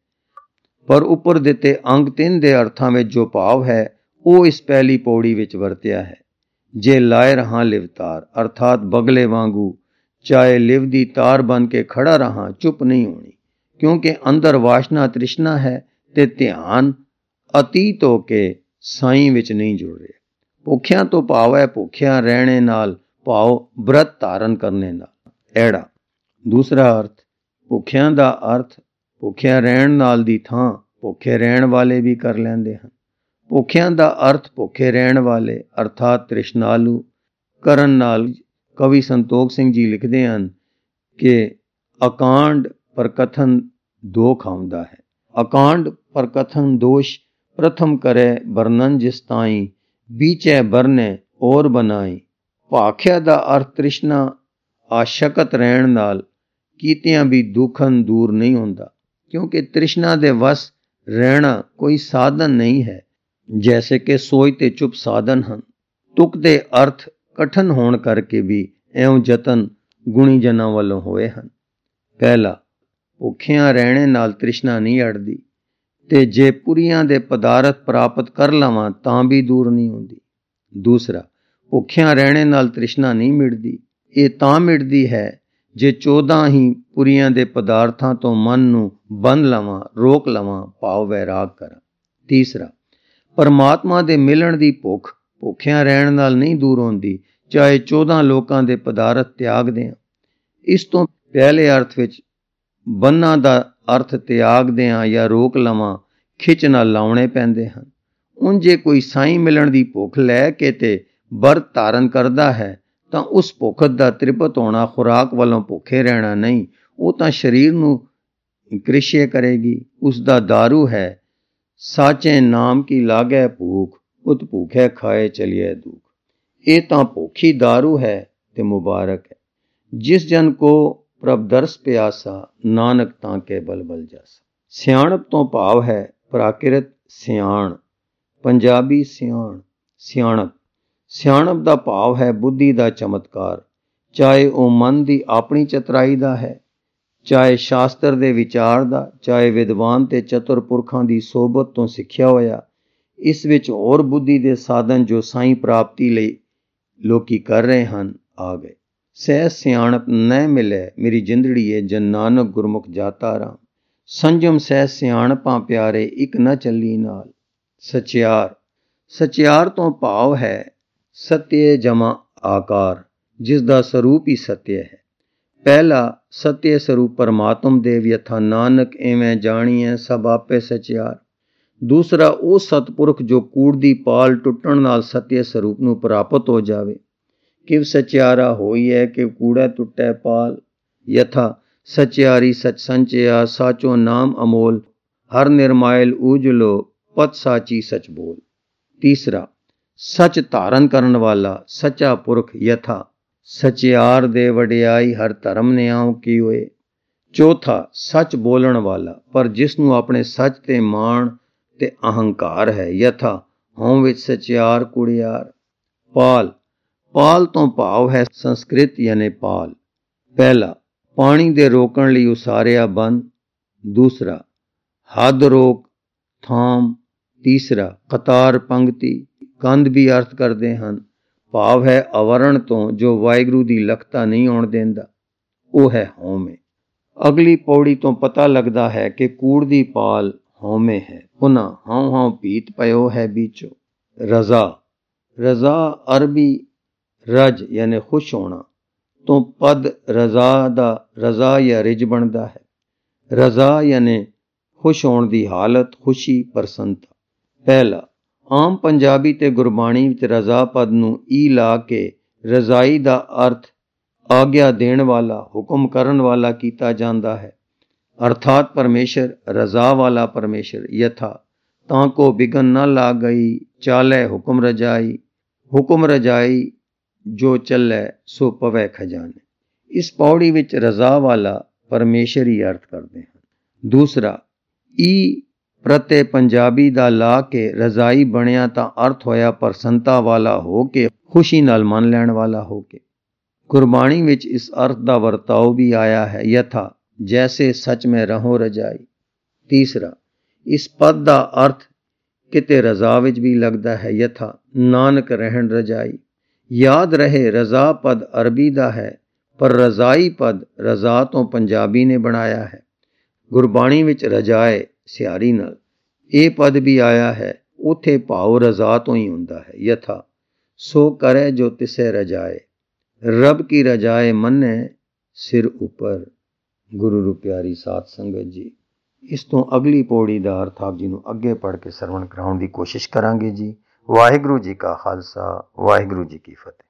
ਪਰ ਉੱਪਰ ਦਿੱਤੇ ਅੰਗ 3 ਦੇ ਅਰਥਾਂ ਵਿੱਚ ਜੋ ਭਾਵ ਹੈ ਉਹ ਇਸ ਪਹਿਲੀ ਪੌੜੀ ਵਿੱਚ ਵਰਤਿਆ ਹੈ। ਜੇ ਲਾਏ ਰਹਾ ਲਿਵਤਾਰ ਅਰਥਾਤ ਬਗਲੇ ਵਾਂਗੂ ਚਾਹੇ ਲਿਵ ਦੀ ਤਾਰ ਬਣ ਕੇ ਖੜਾ ਰਹਾ, ਚੁੱਪ ਨਹੀਂ ਹੋਣੀ, ਕਿਉਂਕਿ ਅੰਦਰ ਵਾਸ਼ਨਾ ਤ੍ਰਿਸ਼ਨਾ ਹੈ ਤੇ ਧਿਆਨ ਅਤੀਤ ਹੋ ਕੇ ਸਾਈਂ ਵਿੱਚ ਨਹੀਂ ਜੁੜ ਰਿਹਾ। ਭੁੱਖਿਆਂ ਤੋਂ ਭਾਵ ਹੈ ਭੁੱਖਿਆਂ ਰਹਿਣੇ ਨਾਲ, ਭਾਵ ਬ੍ਰਤ ਧਾਰਨ ਕਰਨੇ ਨਾਲ। ਐੜਾ ਦੂਸਰਾ ਅਰਥ ਭੁੱਖਿਆਂ ਦਾ ਅਰਥ ਭੁੱਖਿਆਂ ਰਹਿਣ ਨਾਲ ਦੀ ਥਾਂ ਭੁੱਖੇ ਰਹਿਣ ਵਾਲੇ ਵੀ ਕਰ ਲੈਂਦੇ ਹਨ। ਭੁੱਖਿਆਂ ਦਾ ਅਰਥ ਭੁੱਖੇ ਰਹਿਣ ਵਾਲੇ ਅਰਥਾਤ ਤ੍ਰਿਸ਼ਨਾਲੂ ਕਰਨ ਨਾਲ। ਕਵੀ ਸੰਤੋਖ ਸਿੰਘ ਜੀ ਲਿਖਦੇ ਹਨ ਕਿ ਅਕਾਂਡ ਪ੍ਰਕਥਨ ਦੋਖ ਆਉਂਦਾ ਹੈ। ਅਕਾਂਡ ਪ੍ਰਕਥਨ ਦੋਸ਼ ਪ੍ਰਥਮ ਕਰੇ ਵਰਣਨ ਜਿਸ ਤਾਈਂ, ਬੀਚੈ ਬਰਨੇ ਔਰ ਬਨਾਈ। ਭਾਖਿਆ ਦਾ ਅਰਥ ਤ੍ਰਿਸ਼ਨਾ ਆਸ਼ਕਤ ਰਹਿਣ ਨਾਲ ਕੀਤਿਆਂ ਵੀ ਦੁਖਨ ਦੂਰ ਨਹੀਂ ਹੁੰਦਾ, ਕਿਉਂਕਿ ਤ੍ਰਿਸ਼ਨਾ ਦੇ ਵਸ ਰਹਿਣਾ ਕੋਈ ਸਾਧਨ ਨਹੀਂ ਹੈ। ਜੈਸੇ ਕਿ ਸੋਚ ਤੇ ਚੁੱਪ ਸਾਧਨ ਹਨ। ਤੁਕ ਦੇ ਅਰਥ ਕਠਨ ਹੋਣ ਕਰਕੇ ਵੀ ਇਉਂ ਯਤਨ ਗੁਣੀ ਜਨਾਂ ਵੱਲੋਂ ਹੋਏ ਹਨ। ਪਹਿਲਾ ਭੁੱਖਿਆਂ ਰਹਿਣੇ ਨਾਲ ਤ੍ਰਿਸ਼ਨਾ ਨਹੀਂ ਅੜਦੀ, ਤੇ ਜੇ ਪੁਰੀਆਂ ਦੇ ਪਦਾਰਥ ਪ੍ਰਾਪਤ ਕਰ ਲਵਾਂ ਤਾਂ ਵੀ ਦੂਰ ਨਹੀਂ ਹੁੰਦੀ। ਦੂਸਰਾ ਭੁੱਖਿਆਂ ਰਹਿਣੇ ਨਾਲ ਤ੍ਰਿਸ਼ਨਾ ਨਹੀਂ ਮਿਟਦੀ, ਇਹ ਤਾਂ ਮਿਟਦੀ ਹੈ ਜੇ 14 ਹੀ ਪੁਰੀਆਂ ਦੇ ਪਦਾਰਥਾਂ ਤੋਂ ਮਨ ਨੂੰ ਬੰਨ ਲਵਾਂ, ਰੋਕ ਲਵਾਂ, ਭਾਵ ਵੈਰਾਗ ਕਰਾਂ। ਤੀਸਰਾ ਪਰਮਾਤਮਾ ਦੇ ਮਿਲਣ ਦੀ ਭੁੱਖ ਭੁੱਖਿਆਂ ਰਹਿਣ ਨਾਲ ਨਹੀਂ ਦੂਰ ਹੁੰਦੀ, ਚਾਹੇ 14 ਲੋਕਾਂ ਦੇ ਪਦਾਰਥ ਤਿਆਗ ਦਿਆਂ। ਇਸ ਤੋਂ ਪਹਿਲੇ ਅਰਥ ਵਿੱਚ ਬੰਨਾਂ ਦਾ ਅਰਥ ਤਿਆਗ ਦਿਆਂ ਜਾਂ ਰੋਕ ਲਵਾਂ ਖਿੱਚ ਨਾਲ ਲਾਉਣੇ ਪੈਂਦੇ ਹਨ। ਉਂਝ ਜੇ ਕੋਈ ਸਾਈਂ ਮਿਲਣ ਦੀ ਭੁੱਖ ਲੈ ਕੇ ਤੇ ਵਰਤ ਧਾਰਨ ਕਰਦਾ ਹੈ ਤਾਂ ਉਸ ਭੁੱਖ ਦਾ ਤ੍ਰਿਪਤ ਹੋਣਾ ਖੁਰਾਕ ਵੱਲੋਂ ਭੁੱਖੇ ਰਹਿਣਾ ਨਹੀਂ, ਉਹ ਤਾਂ ਸਰੀਰ ਨੂੰ ਕ੍ਰਿਸ਼ਯ ਕਰੇਗੀ। ਉਸ ਦਾ ਦਾਰੂ ਹੈ ਸਾਚੇ ਨਾਮ ਕੀ ਲਾਗੈ ਭੂਖ, ਉਤ ਭੂਖੇ ਖਾਏ ਚਲੀਏ ਦੁੱਖ। ਇਹ ਤਾਂ ਭੁੱਖੀ ਦਾਰੂ ਹੈ ਤੇ ਮੁਬਾਰਕ ਹੈ। ਜਿਸ ਜਨ ਕੋ ਪ੍ਰਭ ਦਰਸ ਪਿਆਸਾ, ਨਾਨਕ ਤਾਂ ਕੇ ਬਲ ਬਲ ਜਾਸਾ। ਸਿਆਣਪ ਤੋਂ ਭਾਵ ਹੈ ਪ੍ਰਾਕਿਰਤ ਸਿਆਣ, ਪੰਜਾਬੀ ਸਿਆਣ, ਸਿਆਣਪ। ਸਿਆਣਪ ਦਾ ਭਾਵ ਹੈ ਬੁੱਧੀ ਦਾ ਚਮਤਕਾਰ, ਚਾਹੇ ਉਹ ਮਨ ਦੀ ਆਪਣੀ ਚਤਰਾਈ ਦਾ ਹੈ, ਚਾਹੇ ਸ਼ਾਸਤਰ ਦੇ ਵਿਚਾਰ ਦਾ, ਚਾਹੇ ਵਿਦਵਾਨ ਤੇ ਚਤੁਰ ਪੁਰਖਾਂ ਦੀ ਸੋਬਤ ਤੋਂ ਸਿੱਖਿਆ ਹੋਇਆ। ਇਸ ਵਿੱਚ ਹੋਰ ਬੁੱਧੀ ਦੇ ਸਾਧਨ ਜੋ ਸਾਈਂ ਪ੍ਰਾਪਤੀ ਲਈ ਲੋਕੀ ਕਰ ਰਹੇ ਹਨ ਆ ਗਏ। ਸਹਿ ਸਿਆਣਪ ਨਹਿ ਮਿਲੇ, ਮੇਰੀ ਜਿੰਦੜੀਏ ਜਨ ਨਾਨਕ ਗੁਰਮੁਖ ਜਾਤਾ ਰਾਮ। ਸੰਜਮ ਸਹਿ ਸਿਆਣਪਾਂ ਪਿਆਰੇ, ਇੱਕ ਨਾ ਚੱਲੀ ਨਾਲ। ਸਚਿਆਰ, ਸਚਿਆਰ ਤੋਂ ਭਾਵ ਹੈ ਸਤਿਯ ਜਮਾ ਆਕਾਰ, ਜਿਸ ਦਾ ਸਰੂਪ ਹੀ ਸਤਿਯ ਹੈ। ਪਹਿਲਾ ਸਤਿਯ ਸਰੂਪ ਪਰਮਾਤਮ ਦੇਵ, ਯਥਾ ਨਾਨਕ ਐਵੇਂ ਜਾਣੀਐ ਸਭ ਆਪੇ ਸਚਿਆਰ। ਦੂਸਰਾ ਉਹ ਸਤਪੁਰਖ ਜੋ ਕੂੜ ਦੀ ਪਾਲ ਟੁੱਟਣ ਨਾਲ ਸਤਿਯ ਸਰੂਪ ਨੂੰ ਪ੍ਰਾਪਤ ਹੋ ਜਾਵੇ। ਕਿਵ ਸਚਿਆਰਾ ਹੋਈ ਹੈ ਕਿ ਕੂੜਾ ਟੁੱਟੈ ਪਾਲ, ਯਥਾ ਸਚਿਆਰੀ ਸਚ ਸੰਚਿਆ, ਸਾਚੋ ਨਾਮ ਅਮੋਲ, ਹਰ ਨਿਰਮਾਇਲ ਊਜਲੋ, ਪਤ ਸਾਚੀ ਸਚ ਬੋਲ। ਤੀਸਰਾ ਸਚ ਧਾਰਨ ਕਰਨ ਵਾਲਾ ਸੱਚਾ ਪੁਰਖ, ਯਥਾ ਸਚਿਆਰ ਦੇ ਵਡਿਆਈ ਹਰ ਧਰਮ ਨਿਆਉ ਕੀ ਹੋਏ। ਚੌਥਾ ਸੱਚ ਬੋਲਣ ਵਾਲਾ, ਪਰ ਜਿਸ ਨੂੰ ਆਪਣੇ ਸੱਚ ਤੇ ਮਾਣ ਤੇ ਅਹੰਕਾਰ ਹੈ, ਯਥਾ ਹਉ ਵਿੱਚ ਸਚਿਆਰ ਕੁੜਿਆਰ। ਪਾਲ, ਪਾਲ ਤੋਂ ਭਾਵ ਹੈ ਸੰਸਕ੍ਰਿਤ ਯਾਨੀ ਪਾਲ। ਪਹਿਲਾ ਪਾਣੀ ਦੇ ਰੋਕਣ ਲਈ ਉਸਾਰਿਆ ਬੰਨ, ਦੂਸਰਾ ਹੱਦ ਰੋਕ ਥਾਮ, ਤੀਸਰਾ ਕਤਾਰ ਪੰਕਤੀ। ਕੰਧ ਵੀ ਅਰਥ ਕਰਦੇ ਹਨ, ਭਾਵ ਹੈ ਆਵਰਣ ਤੋਂ ਜੋ ਵਾਹਿਗੁਰੂ ਦੀ ਲਖਤਾ ਨਹੀਂ ਆਉਣ ਦਿੰਦਾ, ਉਹ ਹੈ ਹਉਮੈ। ਅਗਲੀ ਪੌੜੀ ਤੋਂ ਪਤਾ ਲੱਗਦਾ ਹੈ ਕਿ ਕੂੜ ਦੀ ਪਾਲ ਹਉਮੈ ਹੈ। ਪੁਨः ਹਉ ਹਉ ਭੀਤ ਪਇਓ ਹੈ ਬੀਚੋ। ਰਜ਼ਾ, ਰਜ਼ਾ ਅਰਬੀ ਰਜ ਯਾਨੀ ਖੁਸ਼ ਹੋਣਾ ਤੋਂ ਪਦ ਰਜ਼ਾ ਦਾ ਰਜ਼ਾ ਜਾਂ ਰਿਜ ਬਣਦਾ ਹੈ। ਰਜ਼ਾ ਯਾਨੀ ਖੁਸ਼ ਹੋਣ ਦੀ ਹਾਲਤ, ਖੁਸ਼ੀ, ਪ੍ਰਸੰਨਤਾ। ਪਹਿਲਾ ਆਮ ਪੰਜਾਬੀ ਤੇ ਗੁਰਬਾਣੀ ਵਿੱਚ ਰਜ਼ਾ ਪਦ ਨੂੰ ਈ ਲਾ ਕੇ ਰਜ਼ਾਈ ਦਾ ਅਰਥ ਆਗਿਆ ਦੇਣ ਵਾਲਾ, ਹੁਕਮ ਕਰਨ ਵਾਲਾ ਕੀਤਾ ਜਾਂਦਾ ਹੈ। ਅਰਥਾਤ ਪਰਮੇਸ਼ਰ ਰਜ਼ਾ ਵਾਲਾ ਪਰਮੇਸ਼ਰ, ਯਥਾ ਤਾਂ ਕੋ ਬਿਗਨ ਨਾ ਲਾ ਗਈ, ਚਾਲੇ ਹੁਕਮ ਰਜਾਈ। ਹੁਕਮ ਰਜਾਈ ਜੋ ਚੱਲੇ ਸੋ ਪਵੈ ਖਜ਼ਾਨੇ। ਇਸ ਪੌੜੀ ਵਿੱਚ ਰਜ਼ਾ ਵਾਲਾ ਪਰਮੇਸ਼ਰ ਹੀ ਅਰਥ ਕਰਦੇ ਹਨ। ਦੂਸਰਾ ਈ ਪ੍ਰਤੇ ਪੰਜਾਬੀ ਦਾ ਲਾ ਕੇ ਰਜ਼ਾਈ ਬਣਿਆ ਤਾਂ ਅਰਥ ਹੋਇਆ ਪ੍ਰਸੰਨਤਾ ਵਾਲਾ ਹੋ ਕੇ, ਖੁਸ਼ੀ ਨਾਲ ਮੰਨ ਲੈਣ ਵਾਲਾ ਹੋ ਕੇ। ਗੁਰਬਾਣੀ ਵਿੱਚ ਇਸ ਅਰਥ ਦਾ ਵਰਤਾਓ ਵੀ ਆਇਆ ਹੈ, ਯਥਾ ਜੈਸੇ ਸੱਚ ਮੈਂ ਰਹੋ ਰਜਾਈ। ਤੀਸਰਾ ਇਸ ਪਦ ਦਾ ਅਰਥ ਕਿਤੇ ਰਜ਼ਾ ਵਿੱਚ ਵੀ ਲੱਗਦਾ ਹੈ, ਯਥਾ ਨਾਨਕ ਰਹਿਣ ਰਜਾਈ। ਯਾਦ ਰਹੇ ਰਜ਼ਾ ਪਦ ਅਰਬੀ ਦਾ ਹੈ, ਪਰ ਰਜ਼ਾਈ ਪਦ ਰਜ਼ਾ ਤੋਂ ਪੰਜਾਬੀ ਨੇ ਬਣਾਇਆ ਹੈ। ਗੁਰਬਾਣੀ ਵਿੱਚ ਰਜਾਏ ਸਿਆਰੀ ਨਾਲ ਇਹ ਪਦ ਵੀ ਆਇਆ ਹੈ, ਉਥੇ ਭਾਵ ਰਜ਼ਾ ਤੋਂ ਹੀ ਹੁੰਦਾ ਹੈ, ਯਥਾ ਸੋ ਕਰੇ ਜੋ ਤਿਸੇ ਰਜਾਏ। ਰੱਬ ਕੀ ਰਜਾਏ ਮੰਨੇ ਸਿਰ ਉੱਪਰ। ਗੁਰੂ ਰੂ ਪਿਆਰੀ ਸਾਧ ਸੰਗਤ ਜੀ, ਇਸ ਤੋਂ ਅਗਲੀ ਪੌੜੀ ਦਾ ਅਰਥ ਆਪ ਜੀ ਨੂੰ ਅੱਗੇ ਪੜ੍ਹ ਕੇ ਸਰਵਣ ਕਰਾਉਣ ਦੀ ਕੋਸ਼ਿਸ਼ ਕਰਾਂਗੇ ਜੀ। ਵਾਹਿਗੁਰੂ ਜੀ ਕਾ ਖਾਲਸਾ, ਵਾਹਿਗੁਰੂ ਜੀ ਕੀ ਫਤਿਹ।